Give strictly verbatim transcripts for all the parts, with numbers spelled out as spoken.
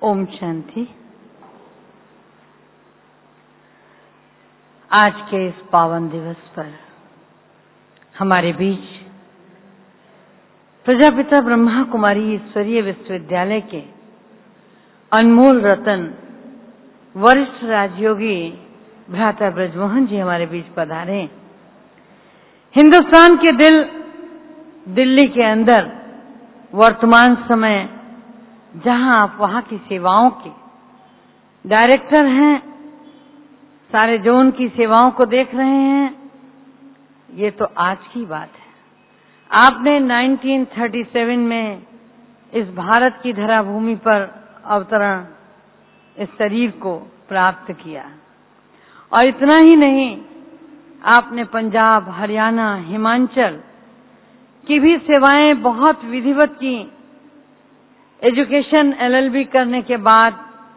ओम शांति। आज के इस पावन दिवस पर हमारे बीच प्रजापिता ब्रह्मा कुमारी ईश्वरीय विश्वविद्यालय के अनमोल रतन वरिष्ठ राजयोगी भ्राता ब्रजमोहन जी हमारे बीच पधारे। हिंदुस्तान के दिल दिल्ली के अंदर वर्तमान समय जहां आप वहां की सेवाओं के डायरेक्टर हैं, सारे जोन की सेवाओं को देख रहे हैं, ये तो आज की बात है। आपने उन्नीस सौ सैंतीस में इस भारत की धरा भूमि पर अवतरण इस शरीर को प्राप्त किया और इतना ही नहीं, आपने पंजाब, हरियाणा, हिमाचल की भी सेवाएं बहुत विधिवत की। एजुकेशन एल एल बी करने के बाद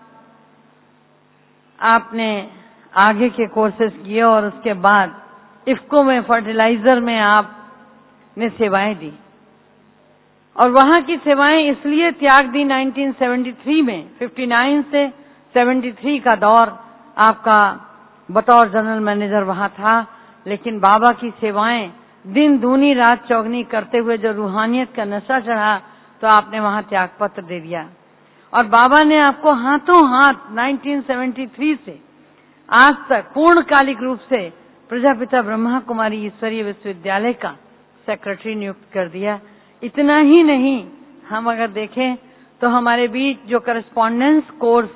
आपने आगे के कोर्सेज किए और उसके बाद इफ्को में फर्टिलाइजर में आपने सेवाएं दी और वहां की सेवाएं इसलिए त्याग दी उन्नीस सौ तिहत्तर में, उनसठ से तिहत्तर का दौर आपका बतौर जनरल मैनेजर वहां था, लेकिन बाबा की सेवाएं दिन दूनी रात चौगनी करते हुए जो रूहानियत का नशा चढ़ा तो आपने वहां त्याग पत्र दे दिया और बाबा ने आपको हाथों हाथ उन्नीस सौ तिहत्तर से आज तक पूर्णकालिक रूप से प्रजापिता ब्रह्मा कुमारी ईश्वरीय विश्वविद्यालय का सेक्रेटरी नियुक्त कर दिया। इतना ही नहीं, हम अगर देखें तो हमारे बीच जो करस्पॉन्डेंस कोर्स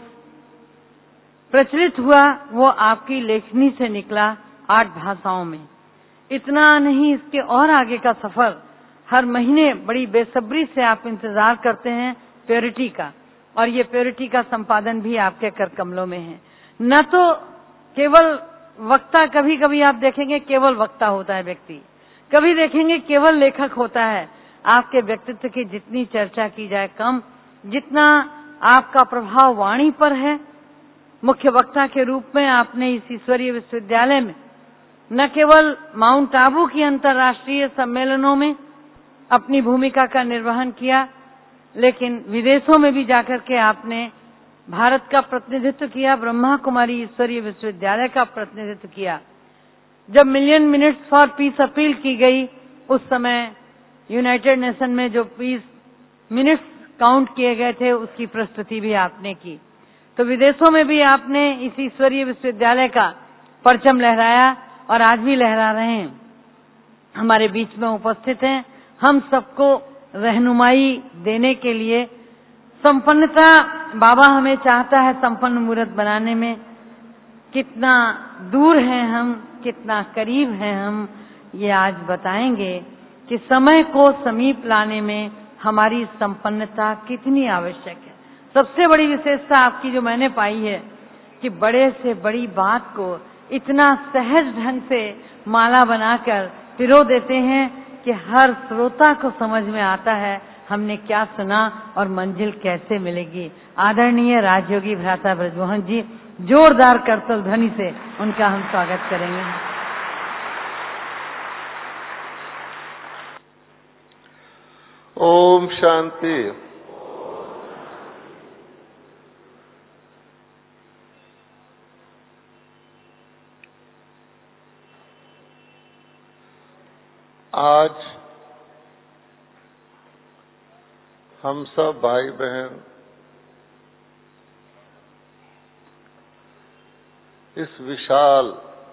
प्रचलित हुआ वो आपकी लेखनी से निकला आठ भाषाओं में। इतना नहीं, इसके और आगे का सफर हर महीने बड़ी बेसब्री से आप इंतजार करते हैं प्योरिटी का, और ये प्योरिटी का संपादन भी आपके कर कमलों में है। न तो केवल वक्ता, कभी कभी आप देखेंगे केवल वक्ता होता है व्यक्ति, कभी देखेंगे केवल लेखक होता है। आपके व्यक्तित्व की जितनी चर्चा की जाए कम, जितना आपका प्रभाव वाणी पर है। मुख्य वक्ता के रूप में आपने इस ईश्वरीय विश्वविद्यालय में न केवल माउंट आबू की अंतर्राष्ट्रीय सम्मेलनों में अपनी भूमिका का निर्वहन किया, लेकिन विदेशों में भी जाकर के आपने भारत का प्रतिनिधित्व किया, ब्रह्मा कुमारी ईश्वरीय विश्वविद्यालय का प्रतिनिधित्व किया। जब million minutes for peace appeal की गई, उस समय यूनाइटेड नेशन में जो पीस मिनट्स काउंट किए गए थे उसकी प्रस्तुति भी आपने की। तो विदेशों में भी आपने इस ईश्वरीय विश्वविद्यालय का परचम लहराया और आज भी लहरा रहे हैं। हमारे बीच में उपस्थित हैं, हम सबको रहनुमाई देने के लिए। संपन्नता बाबा हमें चाहता है संपन्न मूर्त बनाने में। कितना दूर हैं हम, कितना करीब हैं हम, ये आज बताएंगे कि समय को समीप लाने में हमारी संपन्नता कितनी आवश्यक है। सबसे बड़ी विशेषता आपकी जो मैंने पाई है कि बड़े से बड़ी बात को इतना सहज ढंग से माला बनाकर पिरो देते हैं कि हर श्रोता को समझ में आता है हमने क्या सुना और मंजिल कैसे मिलेगी। आदरणीय राजयोगी भ्राता ब्रजमोहन जी, जोरदार करतल ध्वनि से उनका हम स्वागत करेंगे। ओम शांति। आज हम सब भाई बहन इस विशाल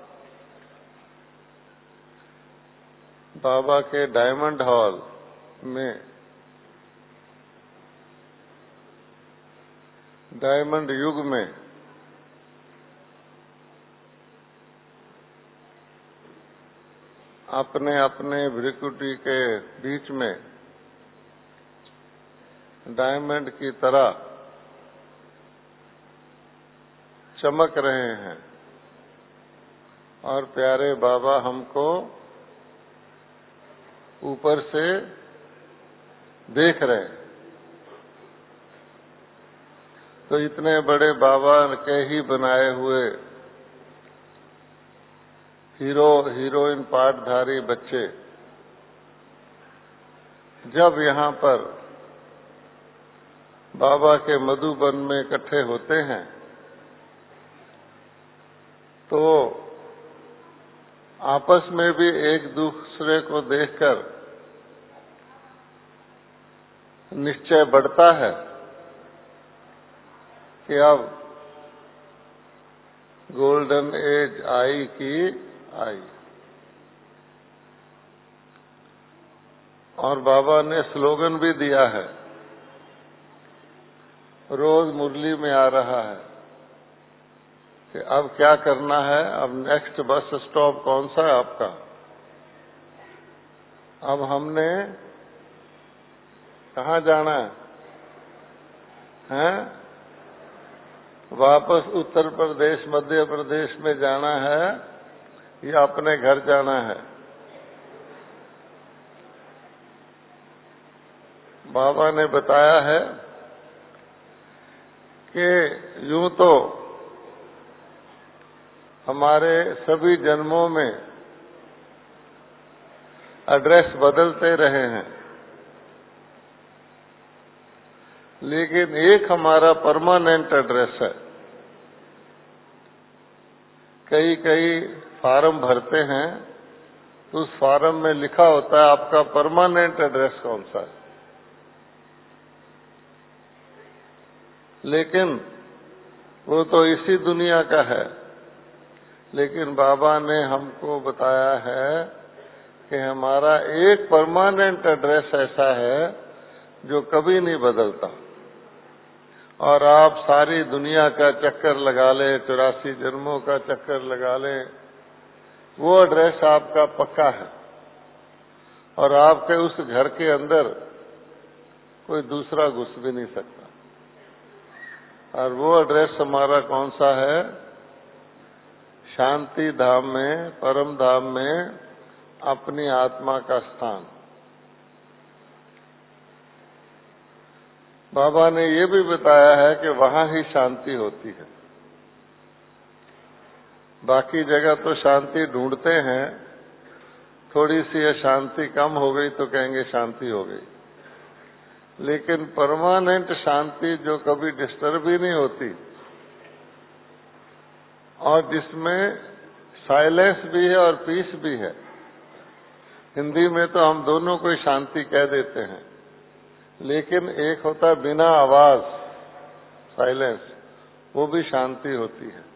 बाबा के डायमंड हॉल में डायमंड युग में अपने अपने भ्रिकुटी के बीच में डायमंड की तरह चमक रहे हैं और प्यारे बाबा हमको ऊपर से देख रहे हैं। तो इतने बड़े बाबा के ही बनाए हुए हीरो हीरोइन पाठधारी बच्चे जब यहाँ पर बाबा के मधुबन में इकट्ठे होते हैं तो आपस में भी एक दूसरे को देखकर निश्चय बढ़ता है कि अब गोल्डन एज आई की आई। और बाबा ने स्लोगन भी दिया है, रोज मुरली में आ रहा है कि अब क्या करना है, अब नेक्स्ट बस स्टॉप कौन सा है आपका। अब हमने कहाँ जाना है, हैं? वापस उत्तर प्रदेश मध्य प्रदेश में जाना है या अपने घर जाना है। बाबा ने बताया है कि यूं तो हमारे सभी जन्मों में एड्रेस बदलते रहे हैं, लेकिन एक हमारा परमानेंट एड्रेस है। कई कई फार्म भरते हैं तो उस फार्म में लिखा होता है आपका परमानेंट एड्रेस कौन सा है, लेकिन वो तो इसी दुनिया का है। लेकिन बाबा ने हमको बताया है कि हमारा एक परमानेंट एड्रेस ऐसा है जो कभी नहीं बदलता। और आप सारी दुनिया का चक्कर लगा लें, चौरासी जन्मों का चक्कर लगा लें, वो एड्रेस आपका पक्का है और आपके उस घर के अंदर कोई दूसरा घुस भी नहीं सकता। और वो एड्रेस हमारा कौन सा है, शांति धाम में, परम धाम में अपनी आत्मा का स्थान। बाबा ने ये भी बताया है कि वहां ही शांति होती है। बाकी जगह तो शांति ढूंढते हैं, थोड़ी सी अशांति कम हो गई तो कहेंगे शांति हो गई, लेकिन परमानेंट शांति जो कभी डिस्टर्ब ही नहीं होती और जिसमें साइलेंस भी है और पीस भी है। हिंदी में तो हम दोनों को शांति कह देते हैं, लेकिन एक होता है बिना आवाज साइलेंस, वो भी शांति होती है।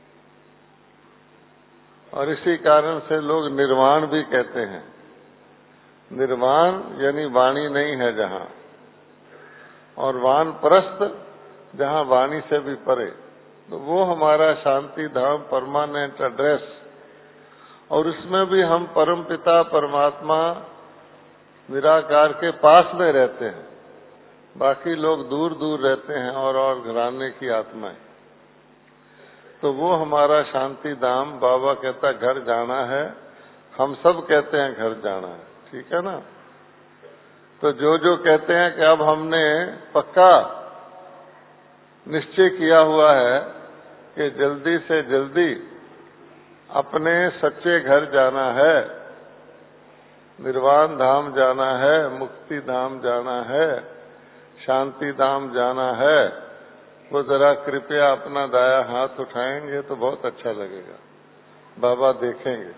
और इसी कारण से लोग निर्वाण भी कहते हैं। निर्वाण यानी वाणी नहीं है जहां, और वानप्रस्थ जहां वाणी से भी परे, तो वो हमारा शांति धाम परमानेंट एड्रेस। और उसमें भी हम परमपिता परमात्मा निराकार के पास में रहते हैं, बाकी लोग दूर दूर रहते हैं और और घराने की आत्माएं। तो वो हमारा शांति धाम, बाबा कहता घर जाना है, हम सब कहते हैं घर जाना है, ठीक है ना। तो जो जो कहते हैं कि अब हमने पक्का निश्चय किया हुआ है कि जल्दी से जल्दी अपने सच्चे घर जाना है, निर्वाण धाम जाना है, मुक्ति धाम जाना है, शांति धाम जाना है, वो जरा कृपया अपना दाया हाथ उठाएंगे तो बहुत अच्छा लगेगा। बाबा देखेंगे।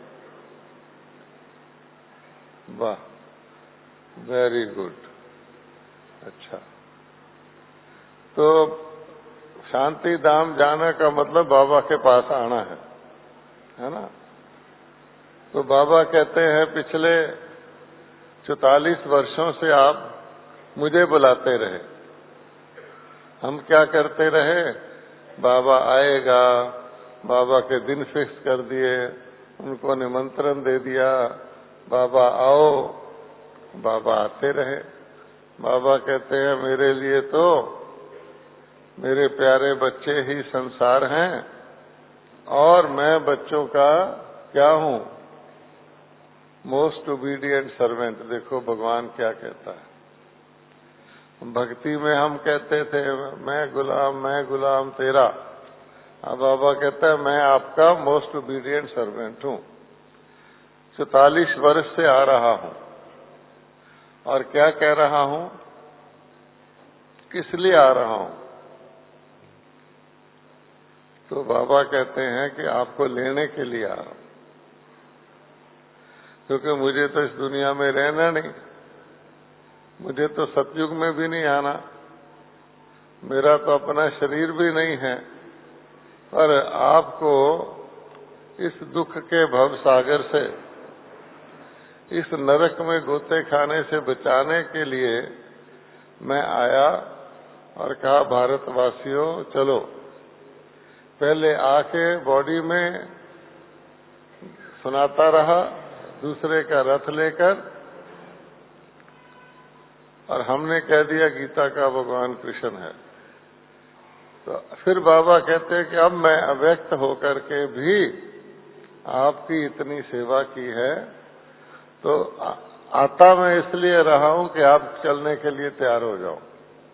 वाह, वेरी गुड, अच्छा। तो शांति धाम जाने का मतलब बाबा के पास आना है, है ना। तो बाबा कहते हैं पिछले चौतालीस वर्षों से आप मुझे बुलाते रहे। हम क्या करते रहे, बाबा आएगा, बाबा के दिन फिक्स कर दिए, उनको निमंत्रण दे दिया, बाबा आओ, बाबा आते रहे। बाबा कहते हैं मेरे लिए तो मेरे प्यारे बच्चे ही संसार हैं और मैं बच्चों का क्या हूं, मोस्ट ओबीडिएंट सर्वेंट। देखो भगवान क्या कहता है। भक्ति में हम कहते थे मैं गुलाम, मैं गुलाम तेरा। अब बाबा कहता है मैं आपका मोस्ट ओबीडिएंट सर्वेंट हूं, चौतालीस वर्ष से आ रहा हूं। और क्या कह रहा हूं किस लिए आ रहा हूं? तो बाबा कहते हैं कि आपको लेने के लिए आ रहा हूं, क्योंकि मुझे तो इस दुनिया में रहना नहीं, मुझे तो सतयुग में भी नहीं आना, मेरा तो अपना शरीर भी नहीं है, पर आपको इस दुख के भव सागर से, इस नरक में गोते खाने से बचाने के लिए मैं आया और कहा भारतवासियों चलो, पहले आके बॉडी में सुनाता रहा दूसरे का रथ लेकर, और हमने कह दिया गीता का भगवान कृष्ण है। तो फिर बाबा कहते हैं कि अब मैं अव्यक्त होकर के भी आपकी इतनी सेवा की है, तो आता मैं इसलिए रहा हूं कि आप चलने के लिए तैयार हो जाओ।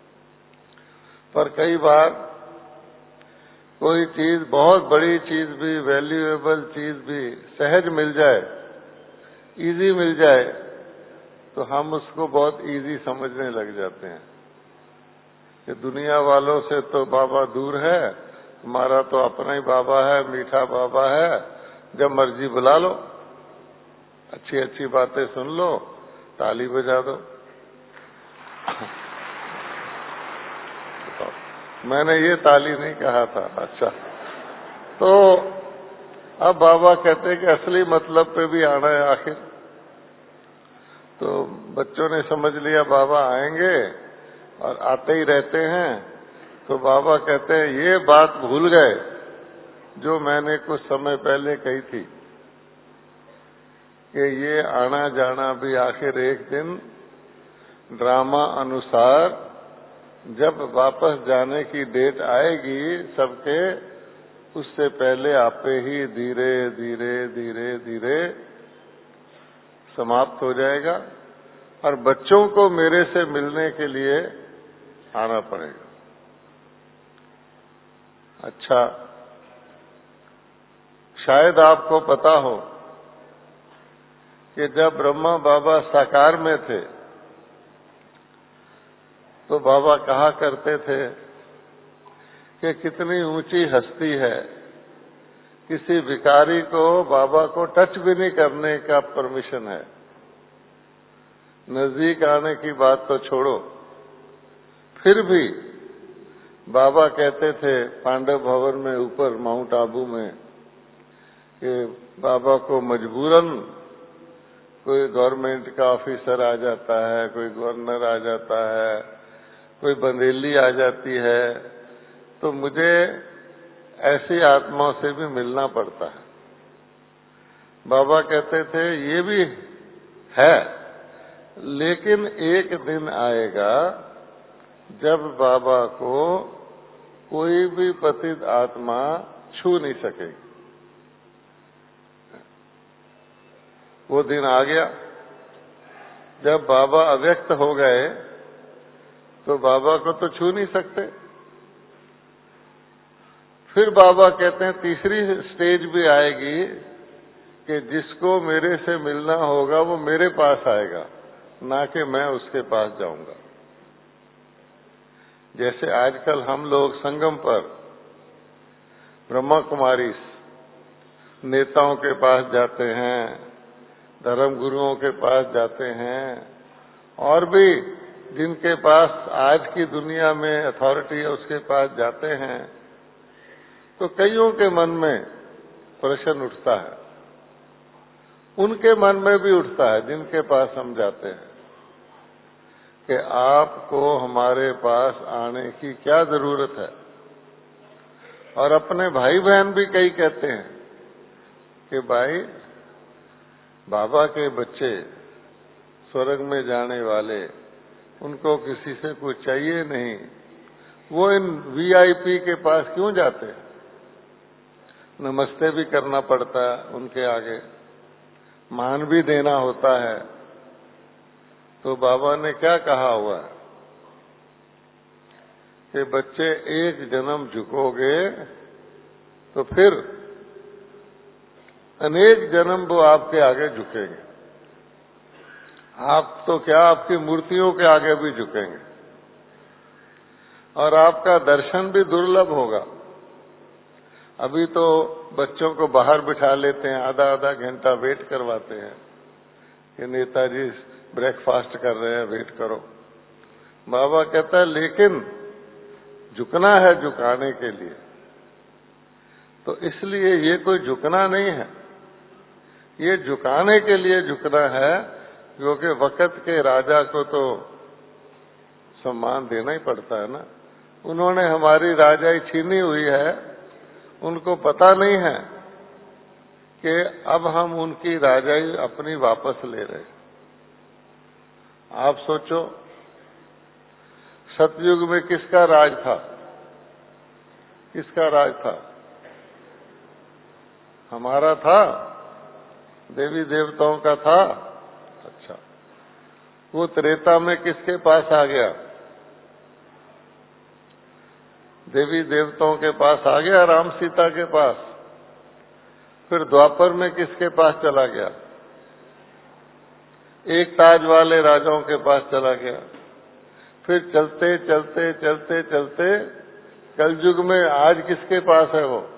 पर कई बार कोई चीज, बहुत बड़ी चीज भी, वैल्यूएबल चीज भी सहज मिल जाए, इजी मिल जाए, तो हम उसको बहुत इजी समझने लग जाते हैं कि दुनिया वालों से तो बाबा दूर है, हमारा तो अपना ही बाबा है, मीठा बाबा है, जब मर्जी बुला लो, अच्छी अच्छी बातें सुन लो, ताली बजा दो। मैंने ये ताली नहीं कहा था। अच्छा, तो अब बाबा कहते हैं कि असली मतलब पे भी आना है आखिर। तो बच्चों ने समझ लिया बाबा आएंगे और आते ही रहते हैं, तो बाबा कहते हैं ये बात भूल गए जो मैंने कुछ समय पहले कही थी कि ये आना जाना भी आखिर एक दिन ड्रामा अनुसार जब वापस जाने की डेट आएगी सबके, उससे पहले आपे ही धीरे धीरे धीरे धीरे समाप्त हो जाएगा और बच्चों को मेरे से मिलने के लिए आना पड़ेगा। अच्छा, शायद आपको पता हो कि जब ब्रह्मा बाबा साकार में थे तो बाबा कहा करते थे कि कितनी ऊंची हस्ती है, किसी भिखारी को बाबा को टच भी नहीं करने का परमिशन है। नजदीक आने की बात तो छोड़ो, फिर भी बाबा कहते थे पांडव भवन में ऊपर माउंट आबू में कि बाबा को मजबूरन कोई गवर्नमेंट का ऑफिसर आ जाता है, कोई गवर्नर आ जाता है, कोई बंदेली आ जाती है, तो मुझे ऐसी आत्माओं से भी मिलना पड़ता है। बाबा कहते थे ये भी है, लेकिन एक दिन आएगा जब बाबा को कोई भी पतित आत्मा छू नहीं सकेगी। वो दिन आ गया जब बाबा अव्यक्त हो गए, तो बाबा को तो छू नहीं सकते। फिर बाबा कहते हैं तीसरी स्टेज भी आएगी कि जिसको मेरे से मिलना होगा वो मेरे पास आएगा, ना कि मैं उसके पास जाऊंगा। जैसे आजकल हम लोग संगम पर ब्रह्मा कुमारी नेताओं के पास जाते हैं, धर्म गुरुओं के पास जाते हैं, और भी जिनके पास आज की दुनिया में अथॉरिटी है उसके पास जाते हैं, तो कईयों के मन में प्रश्न उठता है, उनके मन में भी उठता है जिनके पास हम जाते हैं कि आपको हमारे पास आने की क्या जरूरत है। और अपने भाई बहन भी कई कहते हैं कि भाई बाबा के बच्चे स्वर्ग में जाने वाले, उनको किसी से कुछ चाहिए नहीं, वो इन वीआईपी के पास क्यों जाते हैं? नमस्ते भी करना पड़ता है उनके आगे, मान भी देना होता है। तो बाबा ने क्या कहा हुआ है कि बच्चे एक जन्म झुकोगे तो फिर अनेक जन्म वो आपके आगे झुकेंगे। आप तो क्या, आपकी मूर्तियों के आगे भी झुकेंगे। और आपका दर्शन भी दुर्लभ होगा। अभी तो बच्चों को बाहर बिठा लेते हैं, आधा आधा घंटा वेट करवाते हैं कि नेताजी ब्रेकफास्ट कर रहे हैं, वेट करो। बाबा कहता है लेकिन झुकना है झुकाने के लिए, तो इसलिए ये कोई झुकना नहीं है, ये झुकाने के लिए झुकना है, क्योंकि वक्त के राजा को तो सम्मान देना ही पड़ता है ना। उन्होंने हमारी राजाई छीनी हुई है, उनको पता नहीं है कि अब हम उनकी राजाई अपनी वापस ले रहे। आप सोचो, सतयुग में किसका राज था? किसका राज था? हमारा था? देवी देवताओं का था? अच्छा, वो त्रेता में किसके पास आ गया? देवी देवताओं के पास आ गया, राम सीता के पास। फिर द्वापर में किसके पास चला गया? एक ताज वाले राजाओं के पास चला गया। फिर चलते चलते चलते चलते कलयुग में आज किसके पास है वो?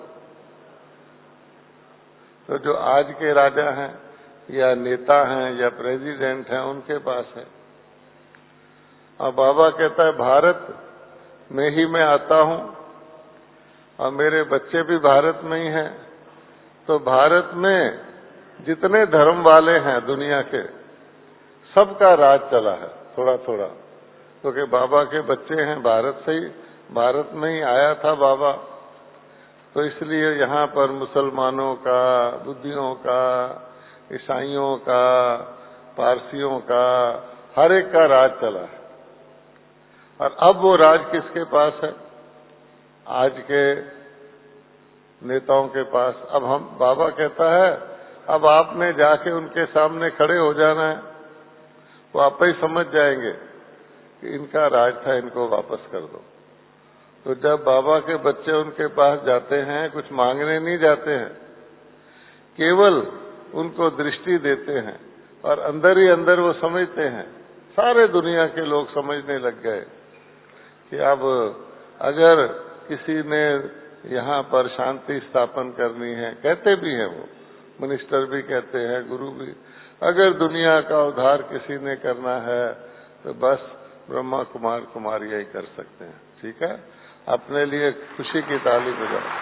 तो जो आज के राजा हैं या नेता हैं या प्रेसिडेंट हैं, उनके पास है। और बाबा कहता है भारत में ही मैं आता हूं और मेरे बच्चे भी भारत में ही हैं, तो भारत में जितने धर्म वाले हैं दुनिया के, सबका राज चला है थोड़ा थोड़ा, क्योंकि तो बाबा के बच्चे हैं, भारत से ही, भारत में ही आया था बाबा, तो इसलिए यहाँ पर मुसलमानों का, बुद्धियों का, ईसाइयों का, पारसियों का, हर एक का राज चला है। और अब वो राज किसके पास है? आज के नेताओं के पास। अब हम, बाबा कहता है अब आपने जाके उनके सामने खड़े हो जाना है, वो आप ही समझ जाएंगे कि इनका राज था, इनको वापस कर दो। तो जब बाबा के बच्चे उनके पास जाते हैं, कुछ मांगने नहीं जाते हैं, केवल उनको दृष्टि देते हैं और अंदर ही अंदर वो समझते हैं, सारे दुनिया के लोग समझने लग गए कि अब अगर किसी ने यहाँ पर शांति स्थापन करनी है, कहते भी हैं वो, मिनिस्टर भी कहते हैं, गुरु भी, अगर दुनिया का उद्धार किसी ने करना है तो बस ब्रह्मा कुमार कुमारियां ही कर सकते हैं। ठीक है, अपने लिए खुशी की ताली बजाओ।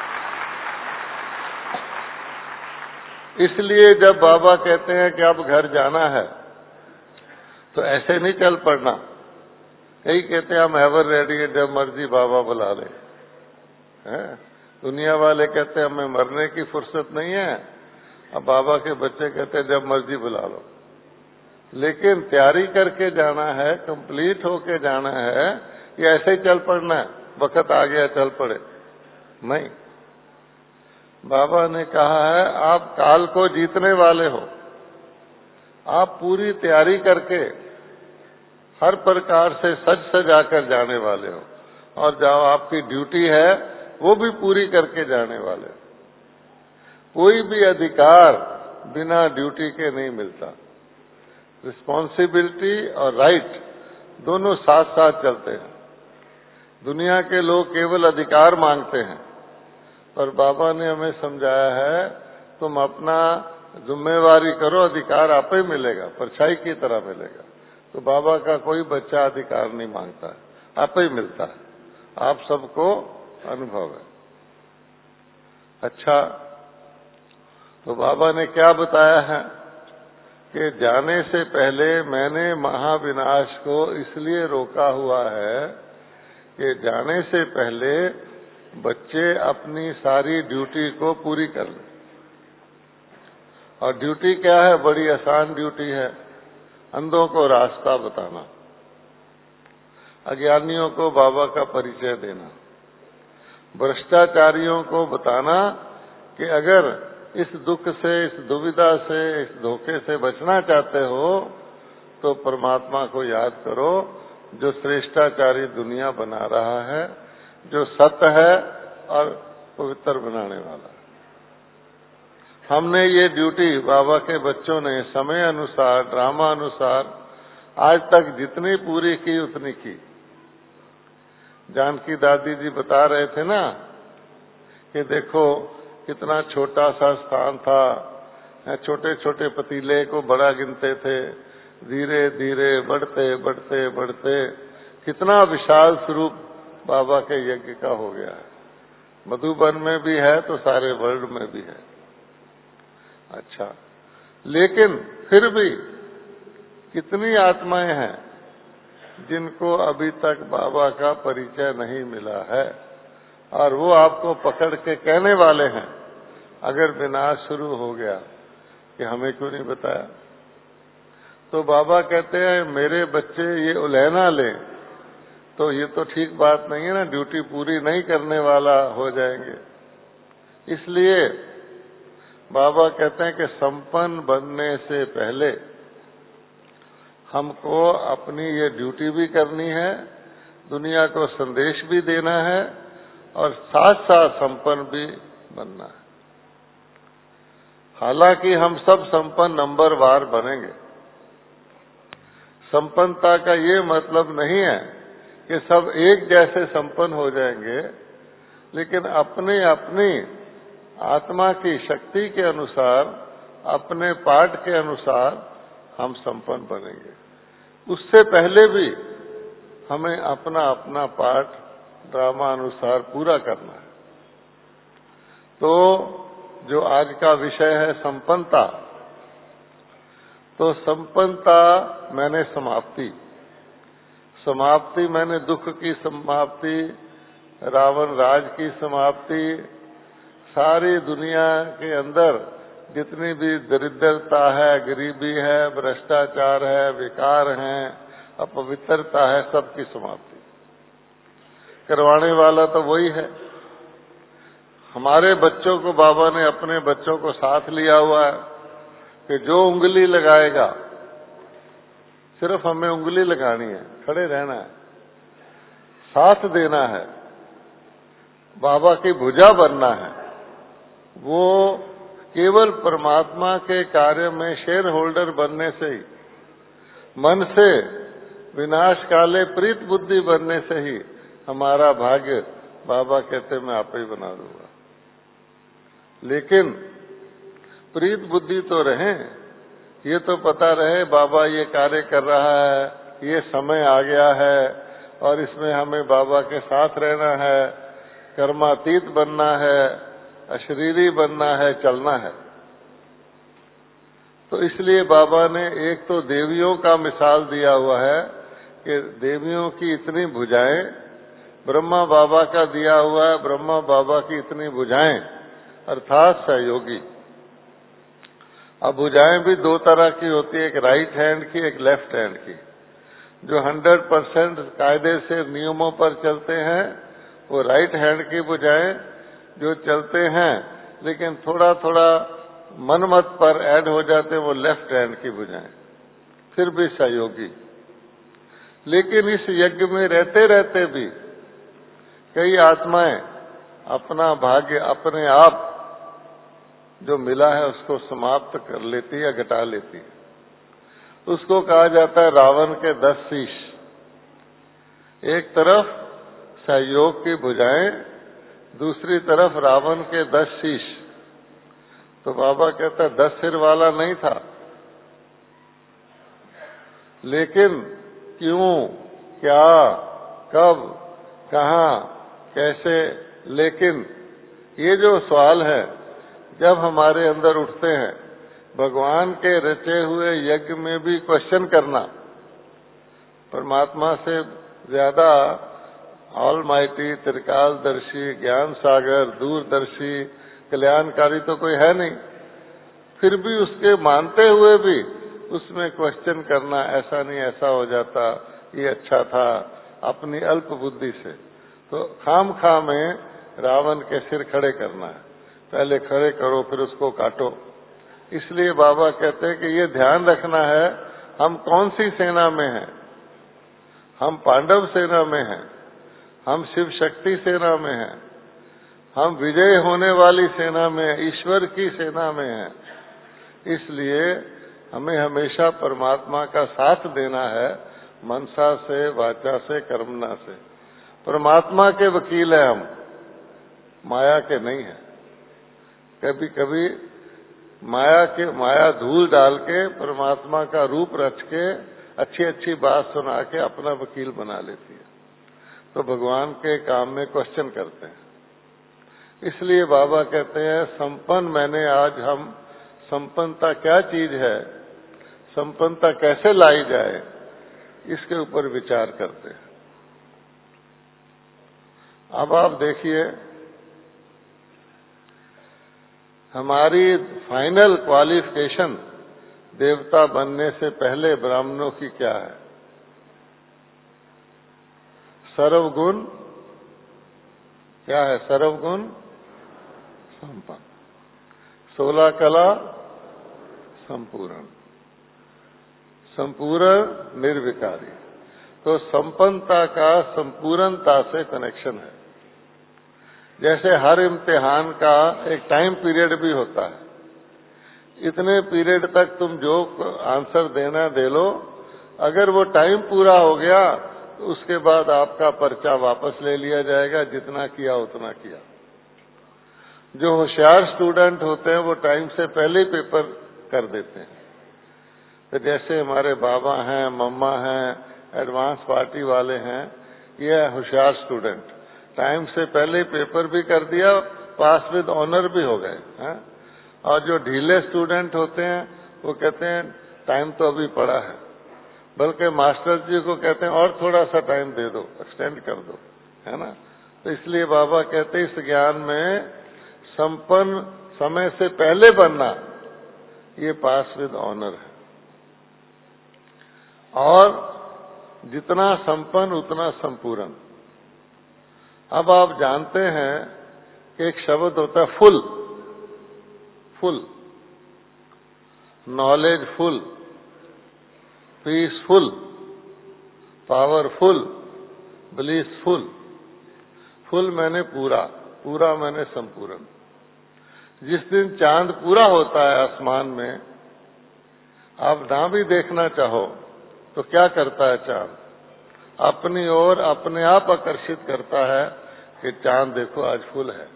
इसलिए जब बाबा कहते हैं कि अब घर जाना है, तो ऐसे नहीं चल पड़ना। यही कहते हैं हम एवर रेडी है, जब मर्जी बाबा बुला ले। हैं? दुनिया वाले कहते हैं हमें मरने की फुर्सत नहीं है, अब बाबा के बच्चे कहते हैं जब मर्जी बुला लो। लेकिन तैयारी करके जाना है, कंप्लीट होके जाना है, या ऐसे ही चल पड़ना है, वक्त आ गया चल पड़े? नहीं, बाबा ने कहा है आप काल को जीतने वाले हो, आप पूरी तैयारी करके हर प्रकार से सज सजा कर जाने वाले हो, और जो आपकी ड्यूटी है वो भी पूरी करके जाने वाले हो। कोई भी अधिकार बिना ड्यूटी के नहीं मिलता। रिस्पॉन्सिबिलिटी और राइट दोनों साथ साथ चलते हैं। दुनिया के लोग केवल अधिकार मांगते हैं, पर बाबा ने हमें समझाया है तुम अपना जिम्मेवारी करो, अधिकार आप ही मिलेगा, परछाई की तरह मिलेगा। तो बाबा का कोई बच्चा अधिकार नहीं मांगता है, आप ही मिलता है, आप सबको अनुभव है। अच्छा, तो बाबा ने क्या बताया है कि जाने से पहले मैंने महाविनाश को इसलिए रोका हुआ है कि जाने से पहले बच्चे अपनी सारी ड्यूटी को पूरी कर लें। और ड्यूटी क्या है? बड़ी आसान ड्यूटी है, अंधों को रास्ता बताना, अज्ञानियों को बाबा का परिचय देना, भ्रष्टाचारियों को बताना कि अगर इस दुख से, इस दुविधा से, इस धोखे से बचना चाहते हो तो परमात्मा को याद करो जो श्रेष्ठाचारी दुनिया बना रहा है, जो सत्य है और पवित्र बनाने वाला है। हमने ये ड्यूटी बाबा के बच्चों ने समय अनुसार, ड्रामा अनुसार आज तक जितनी पूरी की उतनी की। जानकी दादी जी बता रहे थे ना कि देखो कितना छोटा सा स्थान था, छोटे छोटे पतीले को बड़ा गिनते थे, धीरे धीरे बढ़ते बढ़ते बढ़ते कितना विशाल स्वरूप बाबा के यज्ञ का हो गया है। मधुबन में भी है तो सारे वर्ल्ड में भी है। अच्छा, लेकिन फिर भी कितनी आत्माएं हैं जिनको अभी तक बाबा का परिचय नहीं मिला है, और वो आपको पकड़ के कहने वाले हैं अगर विनाश शुरू हो गया कि हमें क्यों नहीं बताया। तो बाबा कहते हैं मेरे बच्चे ये उलहना लें तो ये तो ठीक बात नहीं है ना, ड्यूटी पूरी नहीं करने वाला हो जाएंगे। इसलिए बाबा कहते हैं कि संपन्न बनने से पहले हमको अपनी ये ड्यूटी भी करनी है, दुनिया को संदेश भी देना है और साथ साथ संपन्न भी बनना है। हालांकि हम सब संपन्न नंबर वार बनेंगे। संपन्नता का ये मतलब नहीं है कि सब एक जैसे संपन्न हो जाएंगे, लेकिन अपनी अपनी आत्मा की शक्ति के अनुसार, अपने पाठ के अनुसार हम संपन्न बनेंगे। उससे पहले भी हमें अपना अपना पाठ ड्रामा अनुसार पूरा करना है। तो जो आज का विषय है संपन्नता, तो संपन्नता मैंने समाप्ति, समाप्ति मैंने दुख की समाप्ति, रावण राज की समाप्ति, सारी दुनिया के अंदर जितनी भी दरिद्रता है, गरीबी है, भ्रष्टाचार है, विकार है, अपवित्रता है, सबकी समाप्ति करवाने वाला तो वही है। हमारे बच्चों को बाबा ने अपने बच्चों को साथ लिया हुआ है कि जो उंगली लगाएगा, सिर्फ हमें उंगली लगानी है, खड़े रहना है, साथ देना है, बाबा की भुजा बनना है। वो केवल परमात्मा के कार्य में शेयर होल्डर बनने से ही, मन से विनाश काले प्रीत बुद्धि बनने से ही हमारा भाग्य बाबा कहते मैं आप ही बना दूंगा। लेकिन प्रीत बुद्धि तो रहे, ये तो पता रहे बाबा ये कार्य कर रहा है, ये समय आ गया है और इसमें हमें बाबा के साथ रहना है, कर्मातीत बनना है, अशरीरी बनना है, चलना है। तो इसलिए बाबा ने एक तो देवियों का मिसाल दिया हुआ है कि देवियों की इतनी भुजाएं, ब्रह्मा बाबा का दिया हुआ है ब्रह्मा बाबा की इतनी भुजाएं अर्थात सहयोगी। अब भुजाएं भी दो तरह की होती है, एक राइट हैंड की, एक लेफ्ट हैंड की। जो हंड्रेड परसेंट कायदे से नियमों पर चलते हैं वो राइट हैंड की भुजाएं, जो चलते हैं लेकिन थोड़ा थोड़ा मनमत पर ऐड हो जाते हैं वो लेफ्ट हैंड की भुजाएं, फिर भी सहयोगी। लेकिन इस यज्ञ में रहते रहते भी कई आत्माएं अपना भाग्य अपने आप जो मिला है उसको समाप्त कर लेती है, घटा लेती है। उसको कहा जाता है रावण के दस शीश। एक तरफ सहयोग की भुजाएं, दूसरी तरफ रावण के दस शीश। तो बाबा कहता है दस सिर वाला नहीं था, लेकिन क्यों, क्या, कब, कहाँ, कैसे, लेकिन ये जो सवाल है जब हमारे अंदर उठते हैं, भगवान के रचे हुए यज्ञ में भी क्वेश्चन करना, परमात्मा से ज्यादा ऑलमाइटी, त्रिकालदर्शी, ज्ञान सागर, दूरदर्शी, कल्याणकारी तो कोई है नहीं, फिर भी उसके मानते हुए भी उसमें क्वेश्चन करना, ऐसा नहीं ऐसा हो जाता, ये अच्छा था, अपनी अल्प बुद्धि से। तो खाम खा में रावण के सिर खड़े करना है, पहले खड़े करो फिर उसको काटो। इसलिए बाबा कहते हैं कि ये ध्यान रखना है हम कौन सी सेना में हैं। हम पांडव सेना में हैं, हम शिव शक्ति सेना में हैं, हम विजय होने वाली सेना में, ईश्वर की सेना में हैं। इसलिए हमें हमेशा परमात्मा का साथ देना है, मनसा से, वाचा से, कर्मना से। परमात्मा के वकील हैं हम, माया के नहीं है। कभी कभी माया के माया धूल डाल के परमात्मा का रूप रच के अच्छी अच्छी बात सुना के अपना वकील बना लेती है, तो भगवान के काम में क्वेश्चन करते हैं। इसलिए बाबा कहते हैं संपन्न मैंने आज हम संपन्नता क्या चीज है, संपन्नता कैसे लाई जाए, इसके ऊपर विचार करते हैं। अब आप देखिए, हमारी फाइनल क्वालिफिकेशन देवता बनने से पहले ब्राह्मणों की क्या है? सर्वगुण क्या है? सर्वगुण संपन्न, सोलह कला संपूर्ण, संपूर्ण निर्विकारी। तो संपन्नता का संपूर्णता से कनेक्शन है। जैसे हर इम्तिहान का एक टाइम पीरियड भी होता है, इतने पीरियड तक तुम जो आंसर देना दे लो, अगर वो टाइम पूरा हो गया तो उसके बाद आपका पर्चा वापस ले लिया जाएगा, जितना किया उतना किया। जो होशियार स्टूडेंट होते हैं वो टाइम से पहले पेपर कर देते हैं। तो जैसे हमारे बाबा हैं, मम्मा हैं, एडवांस पार्टी वाले हैं, ये होशियार स्टूडेंट, टाइम से पहले पेपर भी कर दिया, पास विद ऑनर भी हो गए हैं। और जो ढीले स्टूडेंट होते हैं वो कहते हैं टाइम तो अभी पड़ा है, बल्कि मास्टर जी को कहते हैं और थोड़ा सा टाइम दे दो, एक्सटेंड कर दो, है ना। तो इसलिए बाबा कहते हैं इस ज्ञान में संपन्न समय से पहले बनना ये पास विद ऑनर है। और जितना संपन्न उतना संपूर्ण। अब आप जानते हैं कि एक शब्द होता है full, full, knowledgeful, peaceful, powerful, blissful. Full मैंने पूरा, पूरा मैंने संपूर्ण। जिस दिन चांद पूरा होता है आसमान में, आप ना भी देखना चाहो तो क्या करता है चांद? अपनी ओर अपने आप आकर्षित करता है कि चांद देखो आज फुल है।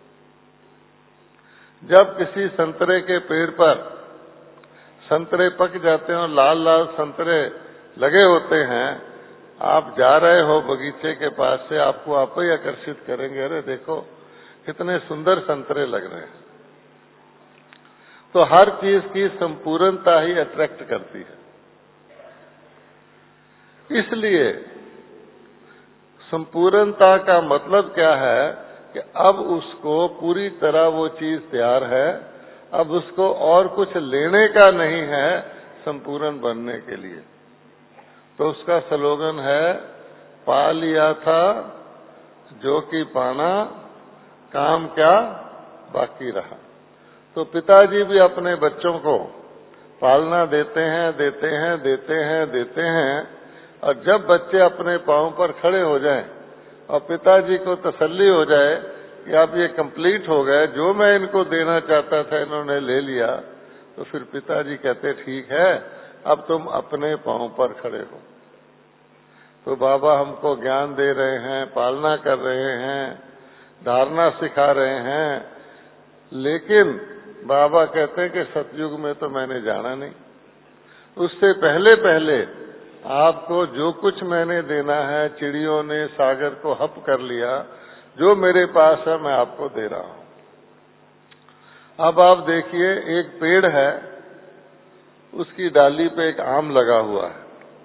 जब किसी संतरे के पेड़ पर संतरे पक जाते हैं और लाल लाल संतरे लगे होते हैं, आप जा रहे हो बगीचे के पास से, आपको आप ही आकर्षित करेंगे, अरे देखो कितने सुंदर संतरे लग रहे हैं। तो हर चीज की संपूर्णता ही अट्रैक्ट करती है। इसलिए संपूर्णता का मतलब क्या है कि अब उसको पूरी तरह वो चीज तैयार है, अब उसको और कुछ लेने का नहीं है संपूर्ण बनने के लिए। तो उसका स्लोगन है, पा लिया था जो कि पाना, काम क्या बाकी रहा। तो पिताजी भी अपने बच्चों को पालना देते हैं, देते हैं, देते हैं, देते हैं, और जब बच्चे अपने पांव पर खड़े हो जाएं और पिताजी को तसल्ली हो जाए कि अब ये कंप्लीट हो गए, जो मैं इनको देना चाहता था इन्होंने ले लिया, तो फिर पिताजी कहते ठीक है अब तुम अपने पांव पर खड़े हो। तो बाबा हमको ज्ञान दे रहे हैं, पालना कर रहे हैं, धारणा सिखा रहे हैं, लेकिन बाबा कहते हैं कि सतयुग में तो मैंने जाना नहीं। उससे पहले पहले आपको जो कुछ मैंने देना है, चिड़ियों ने सागर को हप कर लिया, जो मेरे पास है मैं आपको दे रहा हूं। अब आप देखिए, एक पेड़ है, उसकी डाली पे एक आम लगा हुआ है।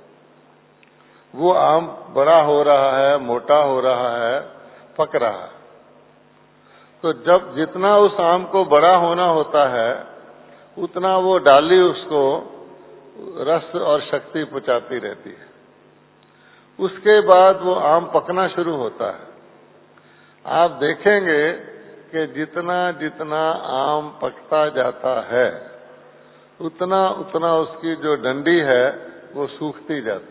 वो आम बड़ा हो रहा है, मोटा हो रहा है, पक रहा है। तो जब जितना उस आम को बड़ा होना होता है, उतना वो डाली उसको रस और शक्ति पहुंचाती रहती है। उसके बाद वो आम पकना शुरू होता है। आप देखेंगे कि जितना जितना आम पकता जाता है, उतना उतना उसकी जो डंडी है वो सूखती जाती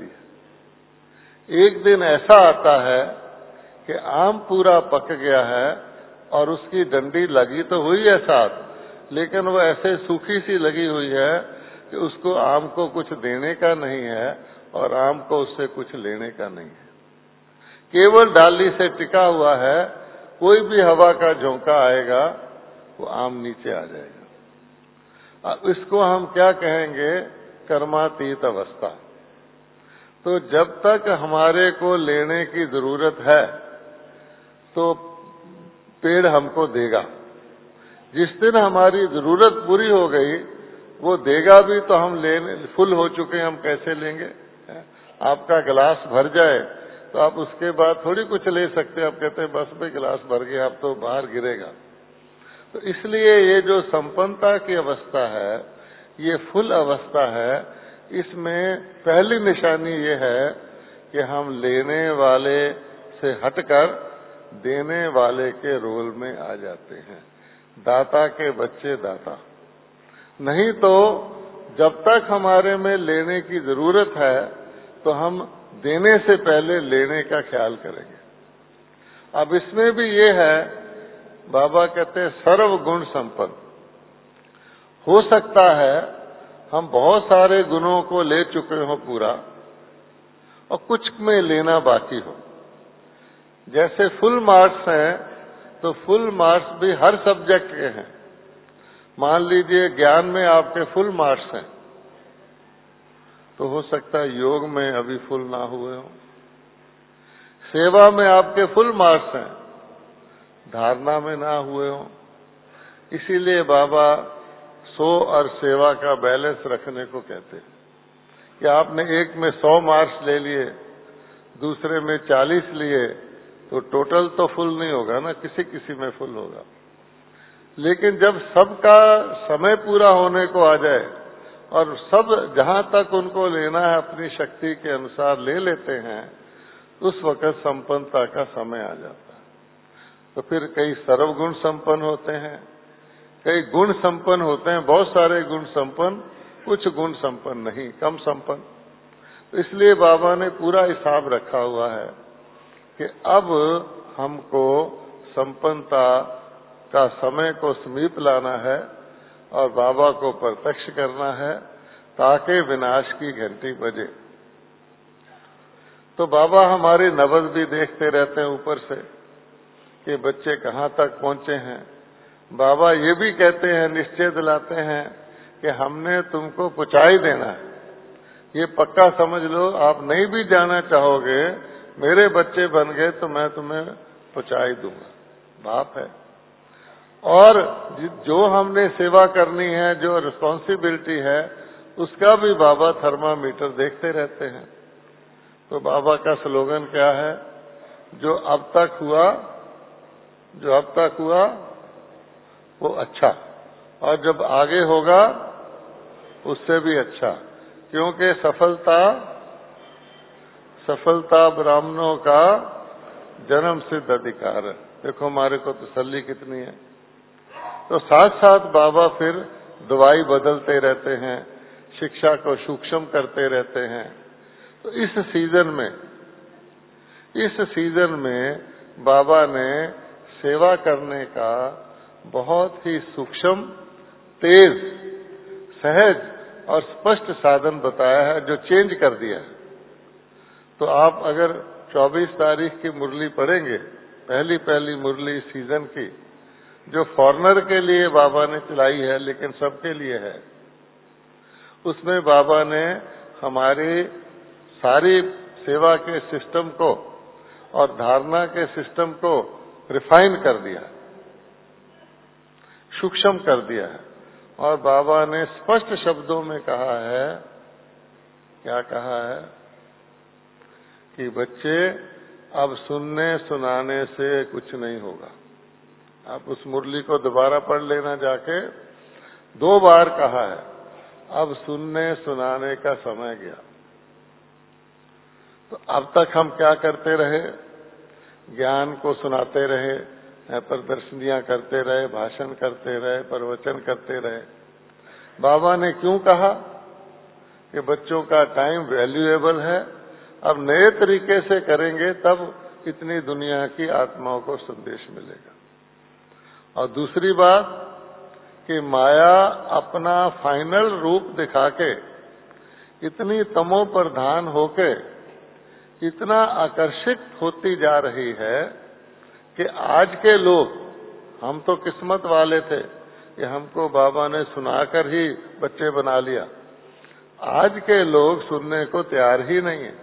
है। एक दिन ऐसा आता है कि आम पूरा पक गया है और उसकी डंडी लगी तो हुई है साथ, लेकिन वो ऐसे सूखी सी लगी हुई है कि उसको आम को कुछ देने का नहीं है और आम को उससे कुछ लेने का नहीं है। केवल डाली से टिका हुआ है, कोई भी हवा का झोंका आएगा वो आम नीचे आ जाएगा। अब इसको हम क्या कहेंगे? कर्मातीत अवस्था। तो जब तक हमारे को लेने की जरूरत है तो पेड़ हमको देगा। जिस दिन हमारी जरूरत पूरी हो गई वो देगा भी तो हम लेने फुल हो चुके हैं, हम कैसे लेंगे? आपका गिलास भर जाए तो आप उसके बाद थोड़ी कुछ ले सकते हैं। आप कहते हैं बस भाई गिलास भर गया, अब तो बाहर गिरेगा। तो इसलिए ये जो संपन्नता की अवस्था है, ये फुल अवस्था है, इसमें पहली निशानी ये है कि हम लेने वाले से हटकर देने वाले के रोल में आ जाते हैं। दाता के बच्चे दाता। नहीं तो जब तक हमारे में लेने की जरूरत है तो हम देने से पहले लेने का ख्याल करेंगे। अब इसमें भी ये है, बाबा कहते हैं सर्व गुण संपन्न। हो सकता है हम बहुत सारे गुणों को ले चुके हो पूरा और कुछ में लेना बाकी हो। जैसे फुल मार्क्स हैं तो फुल मार्क्स भी हर सब्जेक्ट के हैं। मान लीजिए ज्ञान में आपके फुल मार्क्स हैं तो हो सकता है योग में अभी फुल ना हुए हो। सेवा में आपके फुल मार्क्स हैं, धारणा में ना हुए हो। इसीलिए बाबा सौ और सेवा का बैलेंस रखने को कहते हैं कि आपने एक में सौ मार्क्स ले लिए, दूसरे में चालीस लिए, तो टोटल तो फुल नहीं होगा ना, किसी किसी में फुल होगा। लेकिन जब सबका समय पूरा होने को आ जाए और सब जहां तक उनको लेना है अपनी शक्ति के अनुसार ले लेते हैं, उस वक्त संपन्नता का समय आ जाता है। तो फिर कई सर्वगुण संपन्न होते हैं, कई गुण संपन्न होते हैं, बहुत सारे गुण संपन्न, कुछ गुण संपन्न नहीं, कम संपन्न। तो इसलिए बाबा ने पूरा हिसाब रखा हुआ है कि अब हमको संपन्नता का समय को समीप लाना है और बाबा को प्रत्यक्ष करना है ताकि विनाश की घंटी बजे। तो बाबा हमारे नबज भी देखते रहते हैं ऊपर से कि बच्चे कहाँ तक पहुंचे हैं। बाबा ये भी कहते हैं, निश्चय दिलाते हैं कि हमने तुमको पहुंचा ही देना है। ये पक्का समझ लो, आप नहीं भी जाना चाहोगे, मेरे बच्चे बन गए तो मैं तुम्हें पहुंचा ही दूंगा। बाप है। और जो हमने सेवा करनी है, जो रिस्पॉन्सिबिलिटी है, उसका भी बाबा थर्मामीटर देखते रहते हैं। तो बाबा का स्लोगन क्या है? जो अब तक हुआ, जो अब तक हुआ वो अच्छा, और जब आगे होगा उससे भी अच्छा। क्योंकि सफलता सफलता ब्राह्मणों का जन्म सिद्ध अधिकार है। देखो हमारे को तसल्ली कितनी है। तो साथ साथ बाबा फिर दवाई बदलते रहते हैं, शिक्षा को सूक्ष्म करते रहते हैं। तो इस सीजन में इस सीजन में बाबा ने सेवा करने का बहुत ही सूक्ष्म, तेज, सहज और स्पष्ट साधन बताया है, जो चेंज कर दिया है। तो आप अगर चौबीस तारीख की मुरली पढ़ेंगे, पहली पहली मुरली सीजन की, जो फॉरेनर के लिए बाबा ने चलाई है लेकिन सबके लिए है, उसमें बाबा ने हमारी सारी सेवा के सिस्टम को और धारणा के सिस्टम को रिफाइन कर दिया, सूक्ष्म कर दिया है। और बाबा ने स्पष्ट शब्दों में कहा है, क्या कहा है कि बच्चे अब सुनने सुनाने से कुछ नहीं होगा। आप उस मुरली को दोबारा पढ़ लेना जाके, दो बार कहा है अब सुनने सुनाने का समय गया। तो अब तक हम क्या करते रहे? ज्ञान को सुनाते रहे, प्रदर्शनियां करते रहे, भाषण करते रहे, प्रवचन करते रहे। बाबा ने क्यों कहा कि बच्चों का टाइम वैल्यूएबल है, अब नए तरीके से करेंगे तब इतनी दुनिया की आत्माओं को संदेश मिलेगा। और दूसरी बात कि माया अपना फाइनल रूप दिखा के इतनी तमो प्रधान होके इतना आकर्षित होती जा रही है कि आज के लोग, हम तो किस्मत वाले थे कि हमको बाबा ने सुनाकर ही बच्चे बना लिया, आज के लोग सुनने को तैयार ही नहीं है,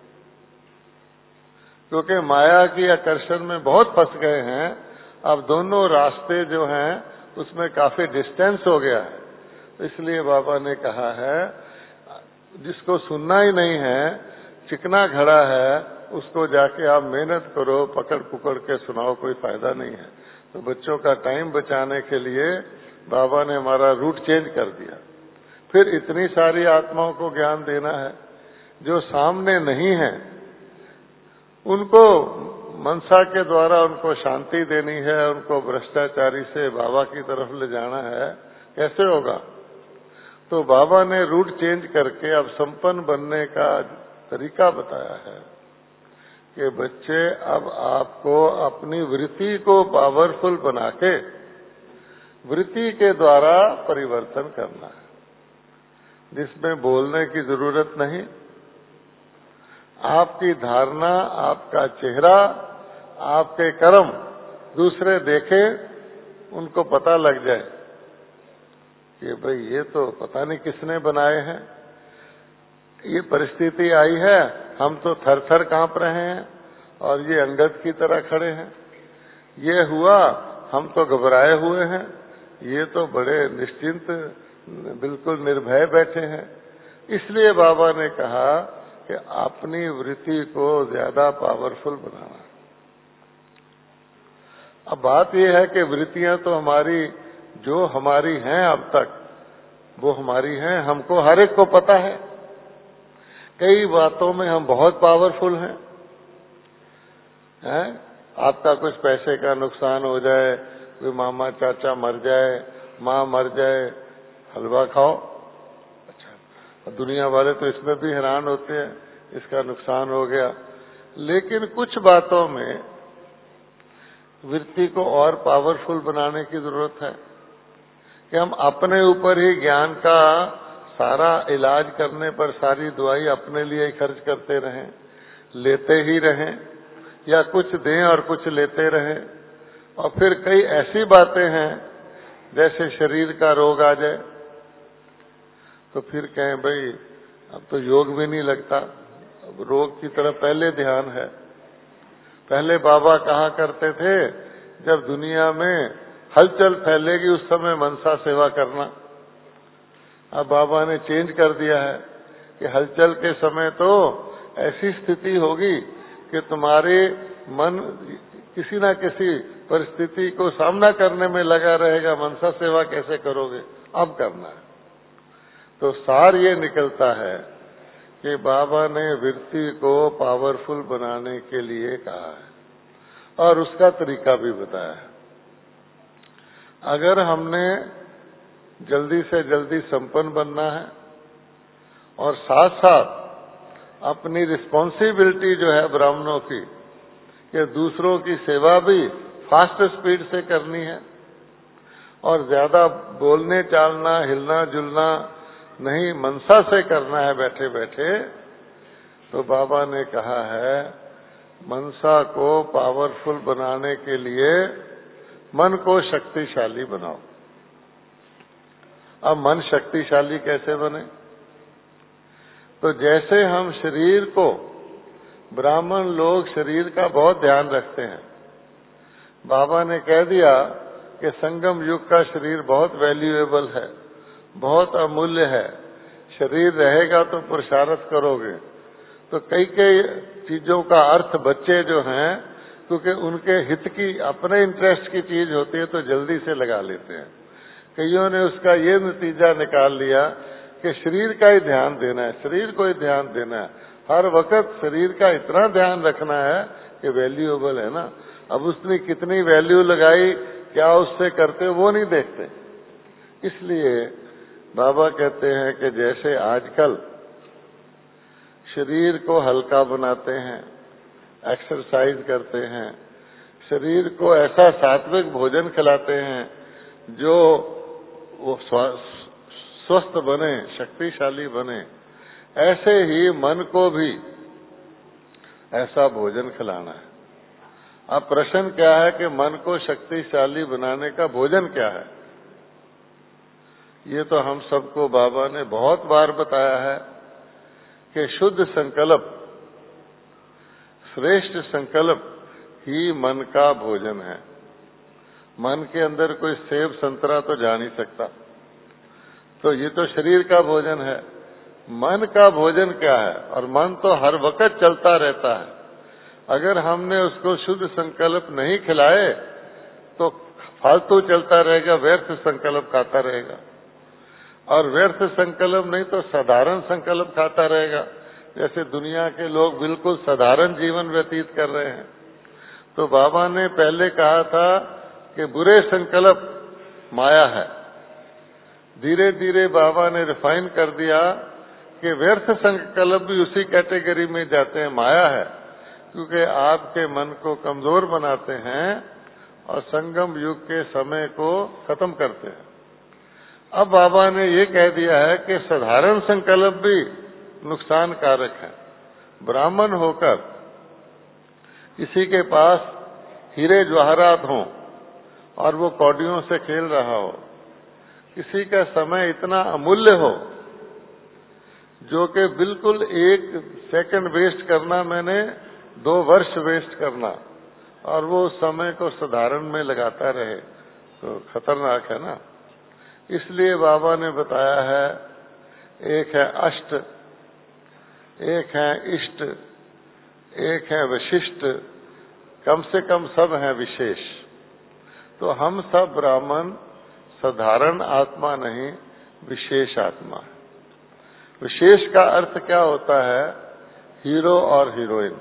क्योंकि माया की आकर्षण में बहुत फंस गए हैं। अब दोनों रास्ते जो हैं उसमें काफी डिस्टेंस हो गया है। इसलिए बाबा ने कहा है जिसको सुनना ही नहीं है, चिकना घड़ा है, उसको जाके आप मेहनत करो, पकड़ पुकड़ के सुनाओ, कोई फायदा नहीं है। तो बच्चों का टाइम बचाने के लिए बाबा ने हमारा रूट चेंज कर दिया। फिर इतनी सारी आत्माओं को ज्ञान देना है जो सामने नहीं है, उनको मनसा के द्वारा उनको शांति देनी है, उनको भ्रष्टाचारी से बाबा की तरफ ले जाना है। कैसे होगा? तो बाबा ने रूट चेंज करके अब संपन्न बनने का तरीका बताया है कि बच्चे अब आपको अपनी वृत्ति को पावरफुल बना के वृत्ति के द्वारा परिवर्तन करना है, जिसमें बोलने की जरूरत नहीं। आपकी धारणा, आपका चेहरा, आपके कर्म दूसरे देखे, उनको पता लग जाए कि भाई ये तो पता नहीं किसने बनाए हैं, ये परिस्थिति आई है, हम तो थर थर कांप रहे हैं और ये अंगद की तरह खड़े हैं। ये हुआ, हम तो घबराए हुए हैं, ये तो बड़े निश्चिंत बिल्कुल निर्भय बैठे हैं। इसलिए बाबा ने कहा कि अपनी वृत्ति को ज्यादा पावरफुल बनाना। अब बात यह है कि वृत्तियां तो हमारी जो हमारी हैं अब तक वो हमारी हैं, हमको हर एक को पता है। कई बातों में हम बहुत पावरफुल हैं, हैं? आपका कुछ पैसे का नुकसान हो जाए, कोई मामा चाचा मर जाए, माँ मर जाए, हलवा खाओ। अच्छा, दुनिया वाले तो इसमें भी हैरान होते हैं, इसका नुकसान हो गया। लेकिन कुछ बातों में वृत्ति को और पावरफुल बनाने की जरूरत है कि हम अपने ऊपर ही ज्ञान का सारा इलाज करने पर सारी दवाई अपने लिए ही खर्च करते रहें, लेते ही रहें, या कुछ दें और कुछ लेते रहें। और फिर कई ऐसी बातें हैं जैसे शरीर का रोग आ जाए तो फिर कहें भाई अब तो योग भी नहीं लगता, अब रोग की तरफ पहले ध्यान है। पहले बाबा कहा करते थे जब दुनिया में हलचल फैलेगी उस समय मनसा सेवा करना। अब बाबा ने चेंज कर दिया है कि हलचल के समय तो ऐसी स्थिति होगी कि तुम्हारे मन किसी ना किसी परिस्थिति को सामना करने में लगा रहेगा, मनसा सेवा कैसे करोगे, अब करना है। तो सार ये निकलता है कि बाबा ने वृत्ति को पावरफुल बनाने के लिए कहा है और उसका तरीका भी बताया है। अगर हमने जल्दी से जल्दी संपन्न बनना है और साथ साथ अपनी रिस्पॉन्सिबिलिटी जो है ब्राह्मणों की कि दूसरों की सेवा भी फास्ट स्पीड से करनी है और ज्यादा बोलने चालना हिलना जुलना नहीं, मनसा से करना है बैठे बैठे, तो बाबा ने कहा है मनसा को पावरफुल बनाने के लिए मन को शक्तिशाली बनाओ। अब मन शक्तिशाली कैसे बने? तो जैसे हम शरीर को, ब्राह्मण लोग शरीर का बहुत ध्यान रखते हैं। बाबा ने कह दिया कि संगम युग का शरीर बहुत वैल्यूएबल है, बहुत अमूल्य है, शरीर रहेगा तो पुरुषार्थ करोगे। तो कई कई चीजों का अर्थ बच्चे जो हैं, क्योंकि उनके हित की, अपने इंटरेस्ट की चीज होती है तो जल्दी से लगा लेते हैं। कईयों ने उसका ये नतीजा निकाल लिया कि शरीर का ही ध्यान देना है, शरीर को ही ध्यान देना है, हर वक्त शरीर का इतना ध्यान रखना है कि वैल्यूएबल है ना। अब उसने कितनी वैल्यू लगाई, क्या उससे करते, वो नहीं देखते। इसलिए बाबा कहते हैं कि जैसे आजकल शरीर को हल्का बनाते हैं, एक्सरसाइज करते हैं, शरीर को ऐसा सात्विक भोजन खिलाते हैं जो वो स्वस्थ बने, शक्तिशाली बने, ऐसे ही मन को भी ऐसा भोजन खिलाना है। अब प्रश्न क्या है कि मन को शक्तिशाली बनाने का भोजन क्या है? ये तो हम सबको बाबा ने बहुत बार बताया है कि शुद्ध संकल्प, श्रेष्ठ संकल्प ही मन का भोजन है। मन के अंदर कोई सेब संतरा तो जा नहीं सकता, तो ये तो शरीर का भोजन है। मन का भोजन क्या है? और मन तो हर वक्त चलता रहता है। अगर हमने उसको शुद्ध संकल्प नहीं खिलाए तो फालतू चलता रहेगा, व्यर्थ संकल्प खाता रहेगा। और व्यर्थ संकल्प नहीं तो साधारण संकल्प खाता रहेगा। जैसे दुनिया के लोग बिल्कुल साधारण जीवन व्यतीत कर रहे हैं। तो बाबा ने पहले कहा था कि बुरे संकल्प माया है। धीरे धीरे बाबा ने रिफाइन कर दिया कि व्यर्थ संकल्प भी उसी कैटेगरी में जाते हैं, माया है, क्योंकि आपके मन को कमजोर बनाते हैं और संगम युग के समय को खत्म करते हैं। अब बाबा ने ये कह दिया है कि साधारण संकल्प भी नुकसानकारक है। ब्राह्मण होकर किसी के पास हीरे जवाहरात हों और वो कौड़ियों से खेल रहा हो, किसी का समय इतना अमूल्य हो जो कि बिल्कुल एक सेकंड वेस्ट करना मैंने दो वर्ष वेस्ट करना, और वो उस समय को साधारण में लगाता रहे, तो खतरनाक है ना। इसलिए बाबा ने बताया है, एक है अष्ट, एक है इष्ट, एक है विशिष्ट, कम से कम सब है विशेष। तो हम सब ब्राह्मण साधारण आत्मा नहीं, विशेष आत्मा है। विशेष का अर्थ क्या होता है? हीरो और हीरोइन।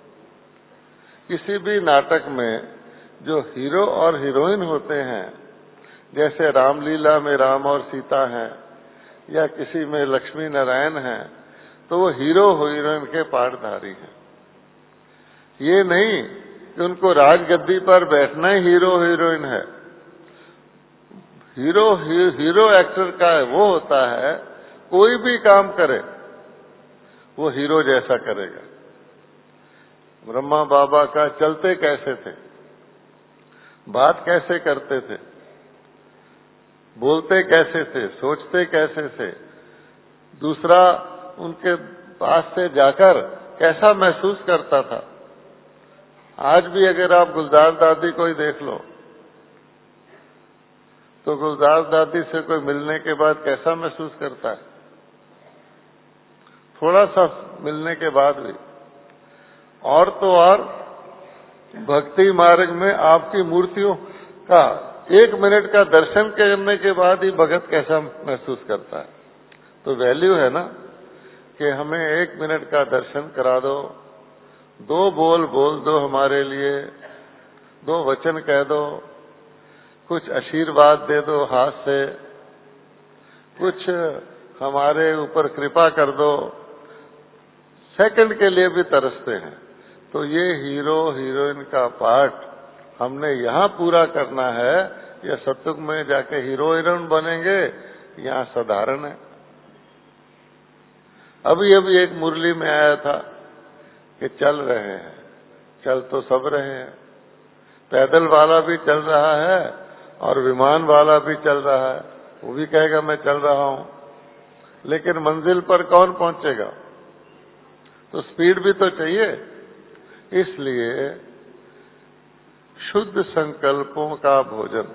किसी भी नाटक में जो हीरो और हीरोइन होते हैं, जैसे रामलीला में राम और सीता हैं या किसी में लक्ष्मी नारायण हैं, तो वो हीरो हीरोइन के पाठधारी हैं। ये नहीं कि उनको राजगद्दी पर बैठना ही हीरो हीरोइन है। हीरो ही, हीरो एक्टर का वो होता है, कोई भी काम करे वो हीरो जैसा करेगा। ब्रह्मा बाबा का चलते कैसे थे, बात कैसे करते थे, बोलते कैसे थे, सोचते कैसे थे, दूसरा उनके पास से जाकर कैसा महसूस करता था। आज भी अगर आप गुलजार दादी को ही देख लो, तो गुलजार दादी से कोई मिलने के बाद कैसा महसूस करता है? थोड़ा सा मिलने के बाद भी। और तो और भक्ति मार्ग में आपकी मूर्तियों का एक मिनट का दर्शन करने के बाद ही भगत कैसा महसूस करता है। तो वैल्यू है ना कि हमें एक मिनट का दर्शन करा दो, दो बोल बोल दो हमारे लिए, दो वचन कह दो, कुछ आशीर्वाद दे दो हाथ से, कुछ हमारे ऊपर कृपा कर दो, सेकंड के लिए भी तरसते हैं। तो ये हीरो हीरोइन का पार्ट हमने यहाँ पूरा करना है, या सत्युग में जाके हीरो हीरोइन बनेंगे, यहाँ साधारण है। अभी अभी एक मुरली में आया था कि चल रहे हैं, चल तो सब रहे हैं, पैदल वाला भी चल रहा है और विमान वाला भी चल रहा है। वो भी कहेगा मैं चल रहा हूं, लेकिन मंजिल पर कौन पहुंचेगा? तो स्पीड भी तो चाहिए। इसलिए शुद्ध संकल्पों का भोजन,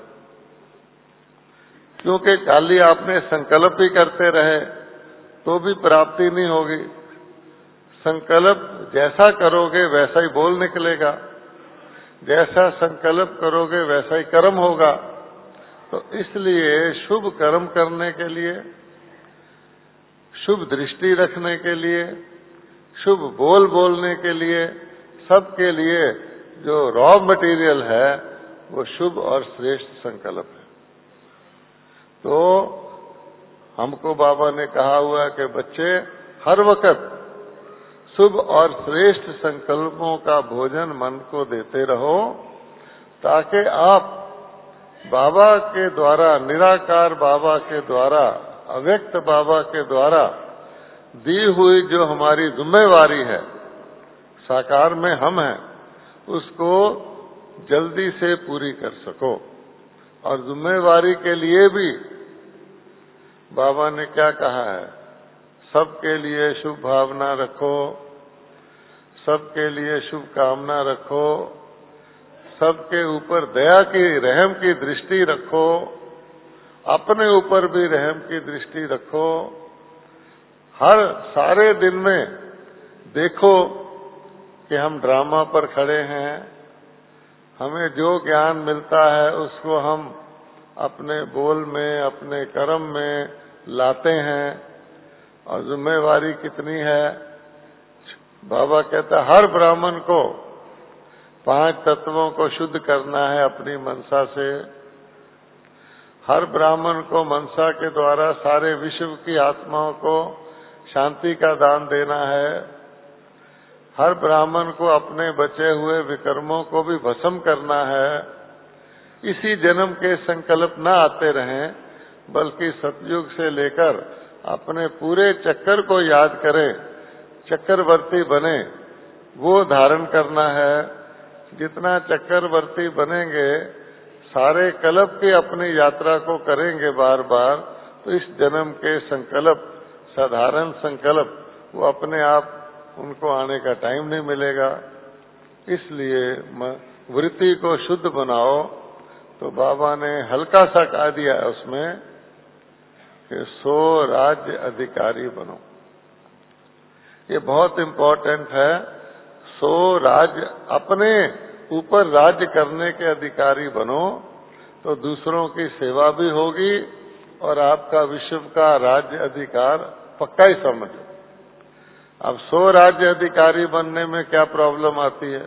क्योंकि खाली आपने संकल्प ही करते रहे तो भी प्राप्ति नहीं होगी। संकल्प जैसा करोगे वैसा ही बोल निकलेगा, जैसा संकल्प करोगे वैसा ही कर्म होगा। तो इसलिए शुभ कर्म करने के लिए, शुभ दृष्टि रखने के लिए, शुभ बोल बोलने के लिए, सबके लिए जो रॉ मटेरियल है वो शुभ और श्रेष्ठ संकल्प है। तो हमको बाबा ने कहा हुआ कि बच्चे हर वक्त शुभ और श्रेष्ठ संकल्पों का भोजन मन को देते रहो, ताकि आप बाबा के द्वारा, निराकार बाबा के द्वारा, अव्यक्त बाबा के द्वारा दी हुई जो हमारी जिम्मेवारी है, साकार में हम हैं, उसको जल्दी से पूरी कर सको। और जिम्मेवारी के लिए भी बाबा ने क्या कहा है, सबके लिए शुभ भावना रखो, सबके लिए शुभ कामना रखो, सबके ऊपर दया की रहम की दृष्टि रखो, अपने ऊपर भी रहम की दृष्टि रखो। हर सारे दिन में देखो कि हम ड्रामा पर खड़े हैं, हमें जो ज्ञान मिलता है उसको हम अपने बोल में, अपने कर्म में लाते हैं। और जिम्मेवारी कितनी है, बाबा कहता है हर ब्राह्मण को पांच तत्वों को शुद्ध करना है अपनी मनसा से। हर ब्राह्मण को मनसा के द्वारा सारे विश्व की आत्माओं को शांति का दान देना है। हर ब्राह्मण को अपने बचे हुए विकर्मों को भी भस्म करना है। इसी जन्म के संकल्प न आते रहें, बल्कि सतयुग से लेकर अपने पूरे चक्कर को याद करें, चक्रवर्ती बने, वो धारण करना है। जितना चक्रवर्ती बनेंगे, सारे कल्प की अपनी यात्रा को करेंगे बार बार, तो इस जन्म के संकल्प, साधारण संकल्प, वो अपने आप उनको आने का टाइम नहीं मिलेगा। इसलिए वृत्ति को शुद्ध बनाओ। तो बाबा ने हल्का सा कहा दिया है उसमें कि सो राज्य अधिकारी बनो। ये बहुत इम्पोर्टेंट है। सो राज्य, अपने ऊपर राज्य करने के अधिकारी बनो, तो दूसरों की सेवा भी होगी और आपका विश्व का राज्य अधिकार पक्का ही समझो। अब सो राज्य अधिकारी बनने में क्या प्रॉब्लम आती है?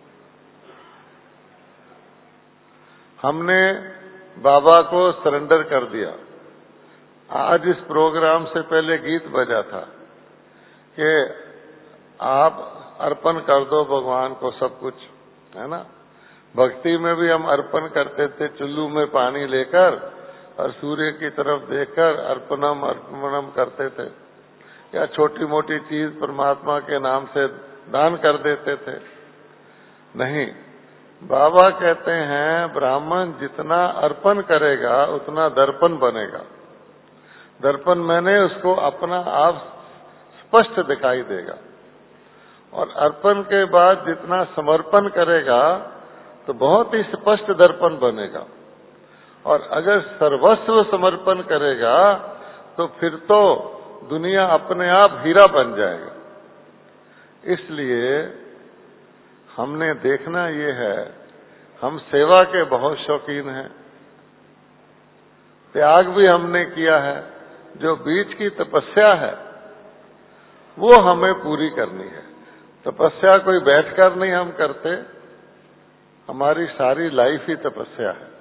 हमने बाबा को सरेंडर कर दिया। आज इस प्रोग्राम से पहले गीत बजा था कि आप अर्पण कर दो भगवान को सब कुछ, है ना। भक्ति में भी हम अर्पण करते थे, चुल्लू में पानी लेकर और सूर्य की तरफ देखकर अर्पणम अर्पणम करते थे, या छोटी मोटी चीज परमात्मा के नाम से दान कर देते थे। नहीं, बाबा कहते हैं ब्राह्मण जितना अर्पण करेगा उतना दर्पण बनेगा। दर्पण मैंने उसको अपना आप स्पष्ट दिखाई देगा। और अर्पण के बाद जितना समर्पण करेगा तो बहुत ही स्पष्ट दर्पण बनेगा। और अगर सर्वस्व समर्पण करेगा तो फिर तो दुनिया अपने आप हीरा बन जाएगा। इसलिए हमने देखना ये है, हम सेवा के बहुत शौकीन हैं, त्याग भी हमने किया है। जो बीच की तपस्या है वो हमें पूरी करनी है। तपस्या कोई बैठकर नहीं हम करते, हमारी सारी लाइफ ही तपस्या है।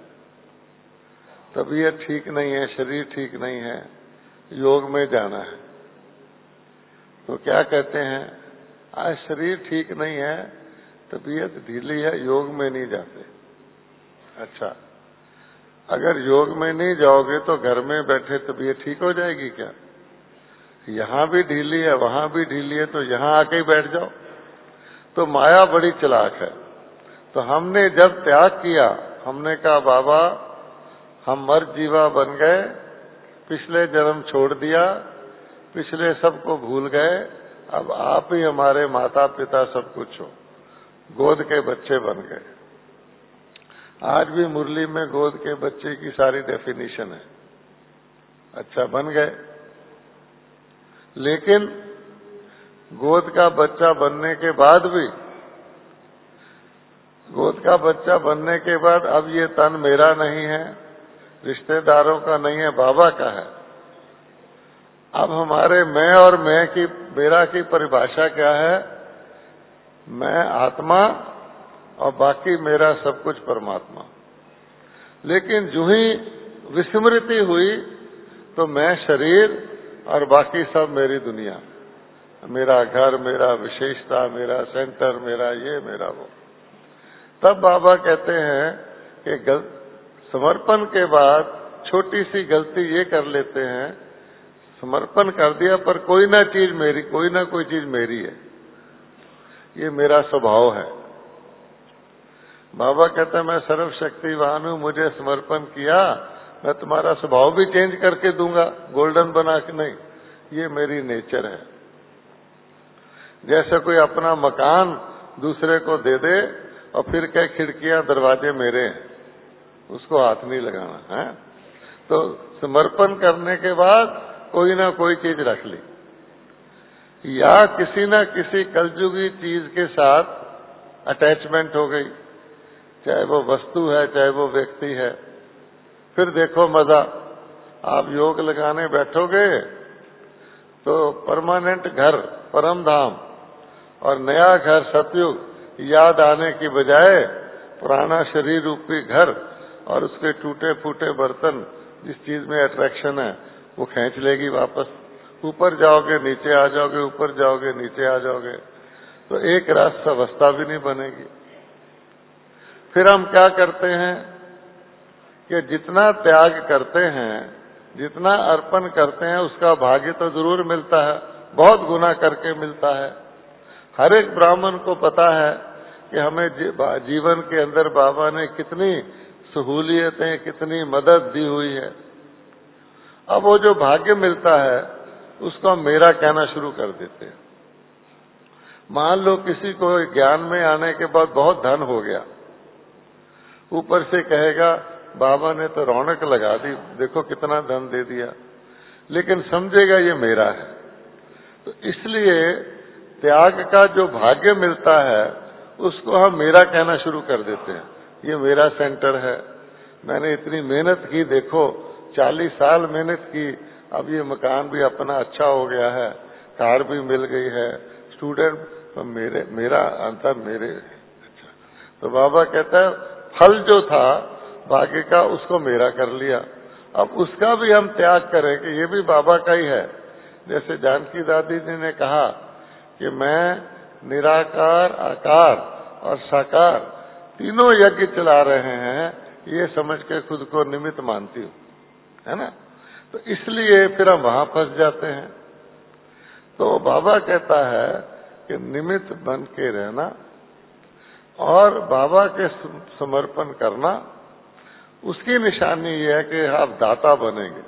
तबीयत ठीक नहीं है, शरीर ठीक नहीं है, योग में जाना है, तो क्या कहते हैं, आज शरीर ठीक नहीं है, तबीयत ढीली है, योग में नहीं जाते। अच्छा, अगर योग में नहीं जाओगे तो घर में बैठे तबीयत ठीक हो जाएगी क्या? यहाँ भी ढीली है, वहां भी ढीली है, तो यहाँ आके ही बैठ जाओ। तो माया बड़ी चालाक है। तो हमने जब त्याग किया, हमने कहा बाबा हम मर्द जीवा बन गए, पिछले जन्म छोड़ दिया, पिछले सबको भूल गए, अब आप ही हमारे माता पिता सब कुछ हो, गोद के बच्चे बन गए। आज भी मुरली में गोद के बच्चे की सारी डेफिनेशन है। अच्छा, बन गए, लेकिन गोद का बच्चा बनने के बाद भी, गोद का बच्चा बनने के बाद अब ये तन मेरा नहीं है, रिश्तेदारों का नहीं है, बाबा का है। अब हमारे मैं और मैं की, मेरा की परिभाषा क्या है? मैं आत्मा और बाकी मेरा सब कुछ परमात्मा। लेकिन जो ही विस्मृति हुई तो मैं शरीर और बाकी सब मेरी दुनिया, मेरा घर, मेरा विशेषता, मेरा सेंटर, मेरा ये, मेरा वो। तब बाबा कहते हैं कि गल, समर्पण के बाद छोटी सी गलती ये कर लेते हैं, समर्पण कर दिया पर कोई ना चीज मेरी, कोई ना कोई चीज मेरी है। ये मेरा स्वभाव है। बाबा कहते हैं मैं सर्वशक्तिवान हूं, मुझे समर्पण किया, मैं तुम्हारा स्वभाव भी चेंज करके दूंगा, गोल्डन बना के नहीं, ये मेरी नेचर है। जैसे कोई अपना मकान दूसरे को दे दे और फिर कहे खिड़कियां दरवाजे मेरे हैं, उसको हाथ नहीं लगाना है। तो समर्पण करने के बाद कोई ना कोई चीज रख ली, या किसी ना किसी कलयुगी चीज के साथ अटैचमेंट हो गई, चाहे वो वस्तु है चाहे वो व्यक्ति है। फिर देखो मजा, आप योग लगाने बैठोगे तो परमानेंट घर परम धाम और नया घर सतयुग याद आने की बजाय पुराना शरीर रूपी घर और उसके टूटे फूटे बर्तन, जिस चीज में अट्रैक्शन है वो खींच लेगी वापस। ऊपर जाओगे नीचे आ जाओगे, ऊपर जाओगे नीचे आ जाओगे, तो एक रास अवस्था भी नहीं बनेगी। फिर हम क्या करते हैं कि जितना त्याग करते हैं, जितना अर्पण करते हैं, उसका भाग्य तो जरूर मिलता है, बहुत गुना करके मिलता है। हर एक ब्राह्मण को पता है कि हमें जीवन के अंदर बाबा ने कितनी सहूलियतें, कितनी मदद दी हुई है। अब वो जो भाग्य मिलता है उसको हम मेरा कहना शुरू कर देते हैं। मान लो किसी को ज्ञान में आने के बाद बहुत धन हो गया, ऊपर से कहेगा बाबा ने तो रौनक लगा दी, देखो कितना धन दे दिया, लेकिन समझेगा ये मेरा है। तो इसलिए त्याग का जो भाग्य मिलता है उसको हम मेरा कहना शुरू कर देते हैं। ये मेरा सेंटर है, मैंने इतनी मेहनत की, देखो चालीस साल मेहनत की, अब ये मकान भी अपना अच्छा हो गया है, कार भी मिल गई है, स्टूडेंट तो मेरे, मेरा अंतर मेरे। अच्छा, तो बाबा कहता है फल जो था भाग्य का उसको मेरा कर लिया, अब उसका भी हम त्याग करें कि ये भी बाबा का ही है। जैसे जानकी दादी जी ने कहा कि मैं निराकार, आकार और साकार तीनों यज्ञ चला रहे हैं, ये समझ के खुद को निमित्त मानती हूँ, है ना। तो इसलिए फिर हम वहां फंस जाते हैं। तो बाबा कहता है कि निमित्त बन के रहना और बाबा के समर्पण करना, उसकी निशानी ये है कि आप दाता बनेंगे,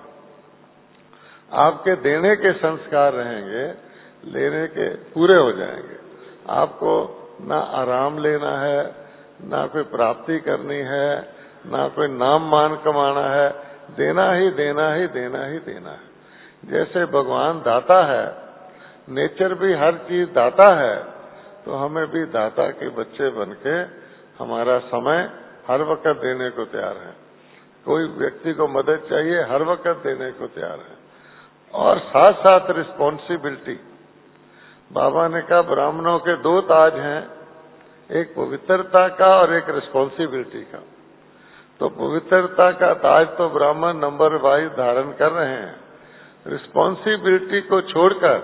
आपके देने के संस्कार रहेंगे, लेने के पूरे हो जाएंगे। आपको ना आराम लेना है, ना कोई प्राप्ति करनी है, ना कोई नाम मान कमाना है, देना ही देना ही देना ही देना है। जैसे भगवान दाता है, नेचर भी हर चीज दाता है, तो हमें भी दाता के बच्चे बनके हमारा समय हर वक्त देने को तैयार है। कोई व्यक्ति को मदद चाहिए, हर वक्त देने को तैयार है। और साथ साथ रिस्पॉन्सिबिलिटी, बाबा ने कहा ब्राह्मणों के दो ताज हैं, एक पवित्रता का और एक रिस्पॉन्सिबिलिटी का। तो पवित्रता का ताज तो ब्राह्मण नंबर वाइज धारण कर रहे हैं, रिस्पॉन्सिबिलिटी को छोड़कर,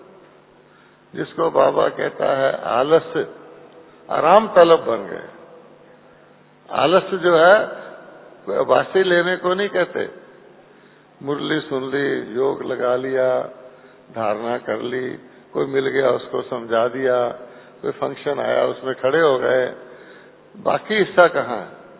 जिसको बाबा कहता है आलस्य, आराम तलब बन गए। आलस्य जो है वासी लेने को नहीं कहते, मुरली सुन ली, योग लगा लिया, धारणा कर ली, कोई मिल गया उसको समझा दिया, कोई फंक्शन आया उसमें खड़े हो गए, बाकी हिस्सा कहाँ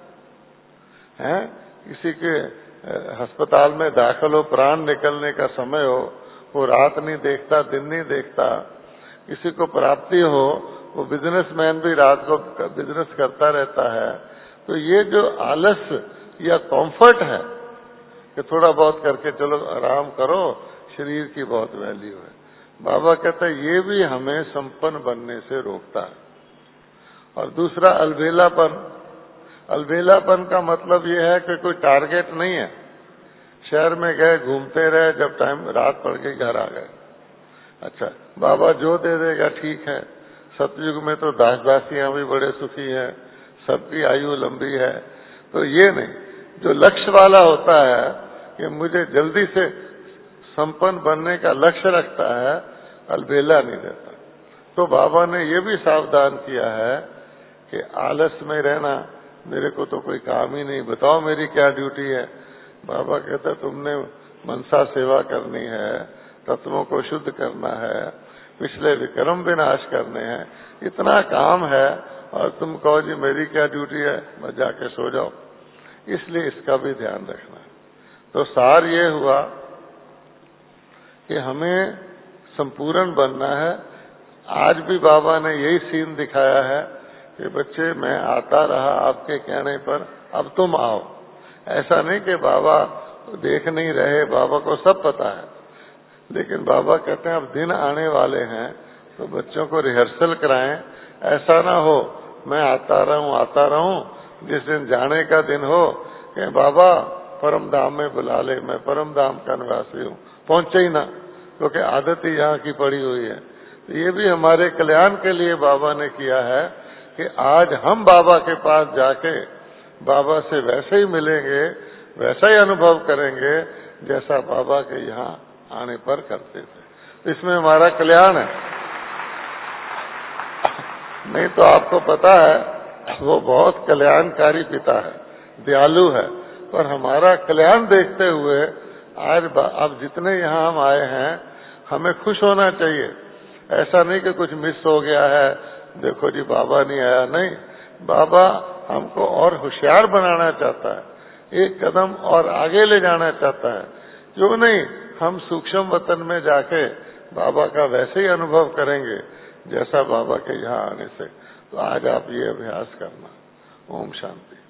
है, है? किसी के अस्पताल में दाखिल हो, प्राण निकलने का समय हो, वो रात नहीं देखता, दिन नहीं देखता। किसी को प्राप्ति हो, वो बिजनेसमैन भी रात को बिजनेस करता रहता है। तो ये जो आलस्य या कंफर्ट है कि थोड़ा बहुत करके चलो आराम करो, शरीर की बहुत वैल्यू है। बाबा कहते हैं ये भी हमें संपन्न बनने से रोकता है। और दूसरा अलबेलापन, अलबेलापन का मतलब ये है कि कोई टारगेट नहीं है, शहर में गए घूमते रहे, जब टाइम रात पड़ गई घर आ गए। अच्छा, बाबा जो दे देगा ठीक है। सतयुग में तो दास दासियां भी बड़े सुखी हैं, सबकी आयु लंबी है। तो ये नहीं, जो लक्ष्य वाला होता है कि मुझे जल्दी से संपन्न बनने का लक्ष्य रखता है, अलबेला नहीं रहता। तो बाबा ने ये भी सावधान किया है कि आलस में रहना, मेरे को तो कोई काम ही नहीं, बताओ मेरी क्या ड्यूटी है। बाबा कहता तुमने मनसा सेवा करनी है, तत्वों को शुद्ध करना है, पिछले विक्रम विनाश करने हैं, इतना काम है और तुम कहो जी मेरी क्या ड्यूटी है, मैं जाके सो जाओ। इसलिए इसका भी ध्यान रखना है। तो सार ये हुआ कि हमें संपूर्ण बनना है। आज भी बाबा ने यही सीन दिखाया है कि बच्चे मैं आता रहा आपके कहने पर, अब तुम आओ। ऐसा नहीं कि बाबा देख नहीं रहे, बाबा को सब पता है, लेकिन बाबा कहते हैं अब दिन आने वाले हैं तो बच्चों को रिहर्सल कराएं। ऐसा ना हो मैं आता रहूं आता रहूं, जिस दिन जाने का दिन हो कि बाबा परम धाम में बुला ले, मैं परम धाम का निवासी हूँ, पहुंचे ही ना, क्योंकि आदत ही यहाँ की पड़ी हुई है। तो ये भी हमारे कल्याण के लिए बाबा ने किया है कि आज हम बाबा के पास जाके बाबा से वैसे ही मिलेंगे, वैसा ही अनुभव करेंगे जैसा बाबा के यहाँ आने पर करते थे। इसमें हमारा कल्याण है। नहीं तो आपको पता है वो बहुत कल्याणकारी पिता है, दयालु है, पर हमारा कल्याण देखते हुए आज अब जितने यहाँ हम आए हैं हमें खुश होना चाहिए। ऐसा नहीं कि कुछ मिस हो गया है, देखो जी बाबा नहीं आया, नहीं, बाबा हमको और होशियार बनाना चाहता है, एक कदम और आगे ले जाना चाहता है। जो नहीं हम सूक्ष्म वतन में जाके बाबा का वैसे ही अनुभव करेंगे जैसा बाबा के यहाँ आने से। तो आज आप ये अभ्यास करना। ओम शांति।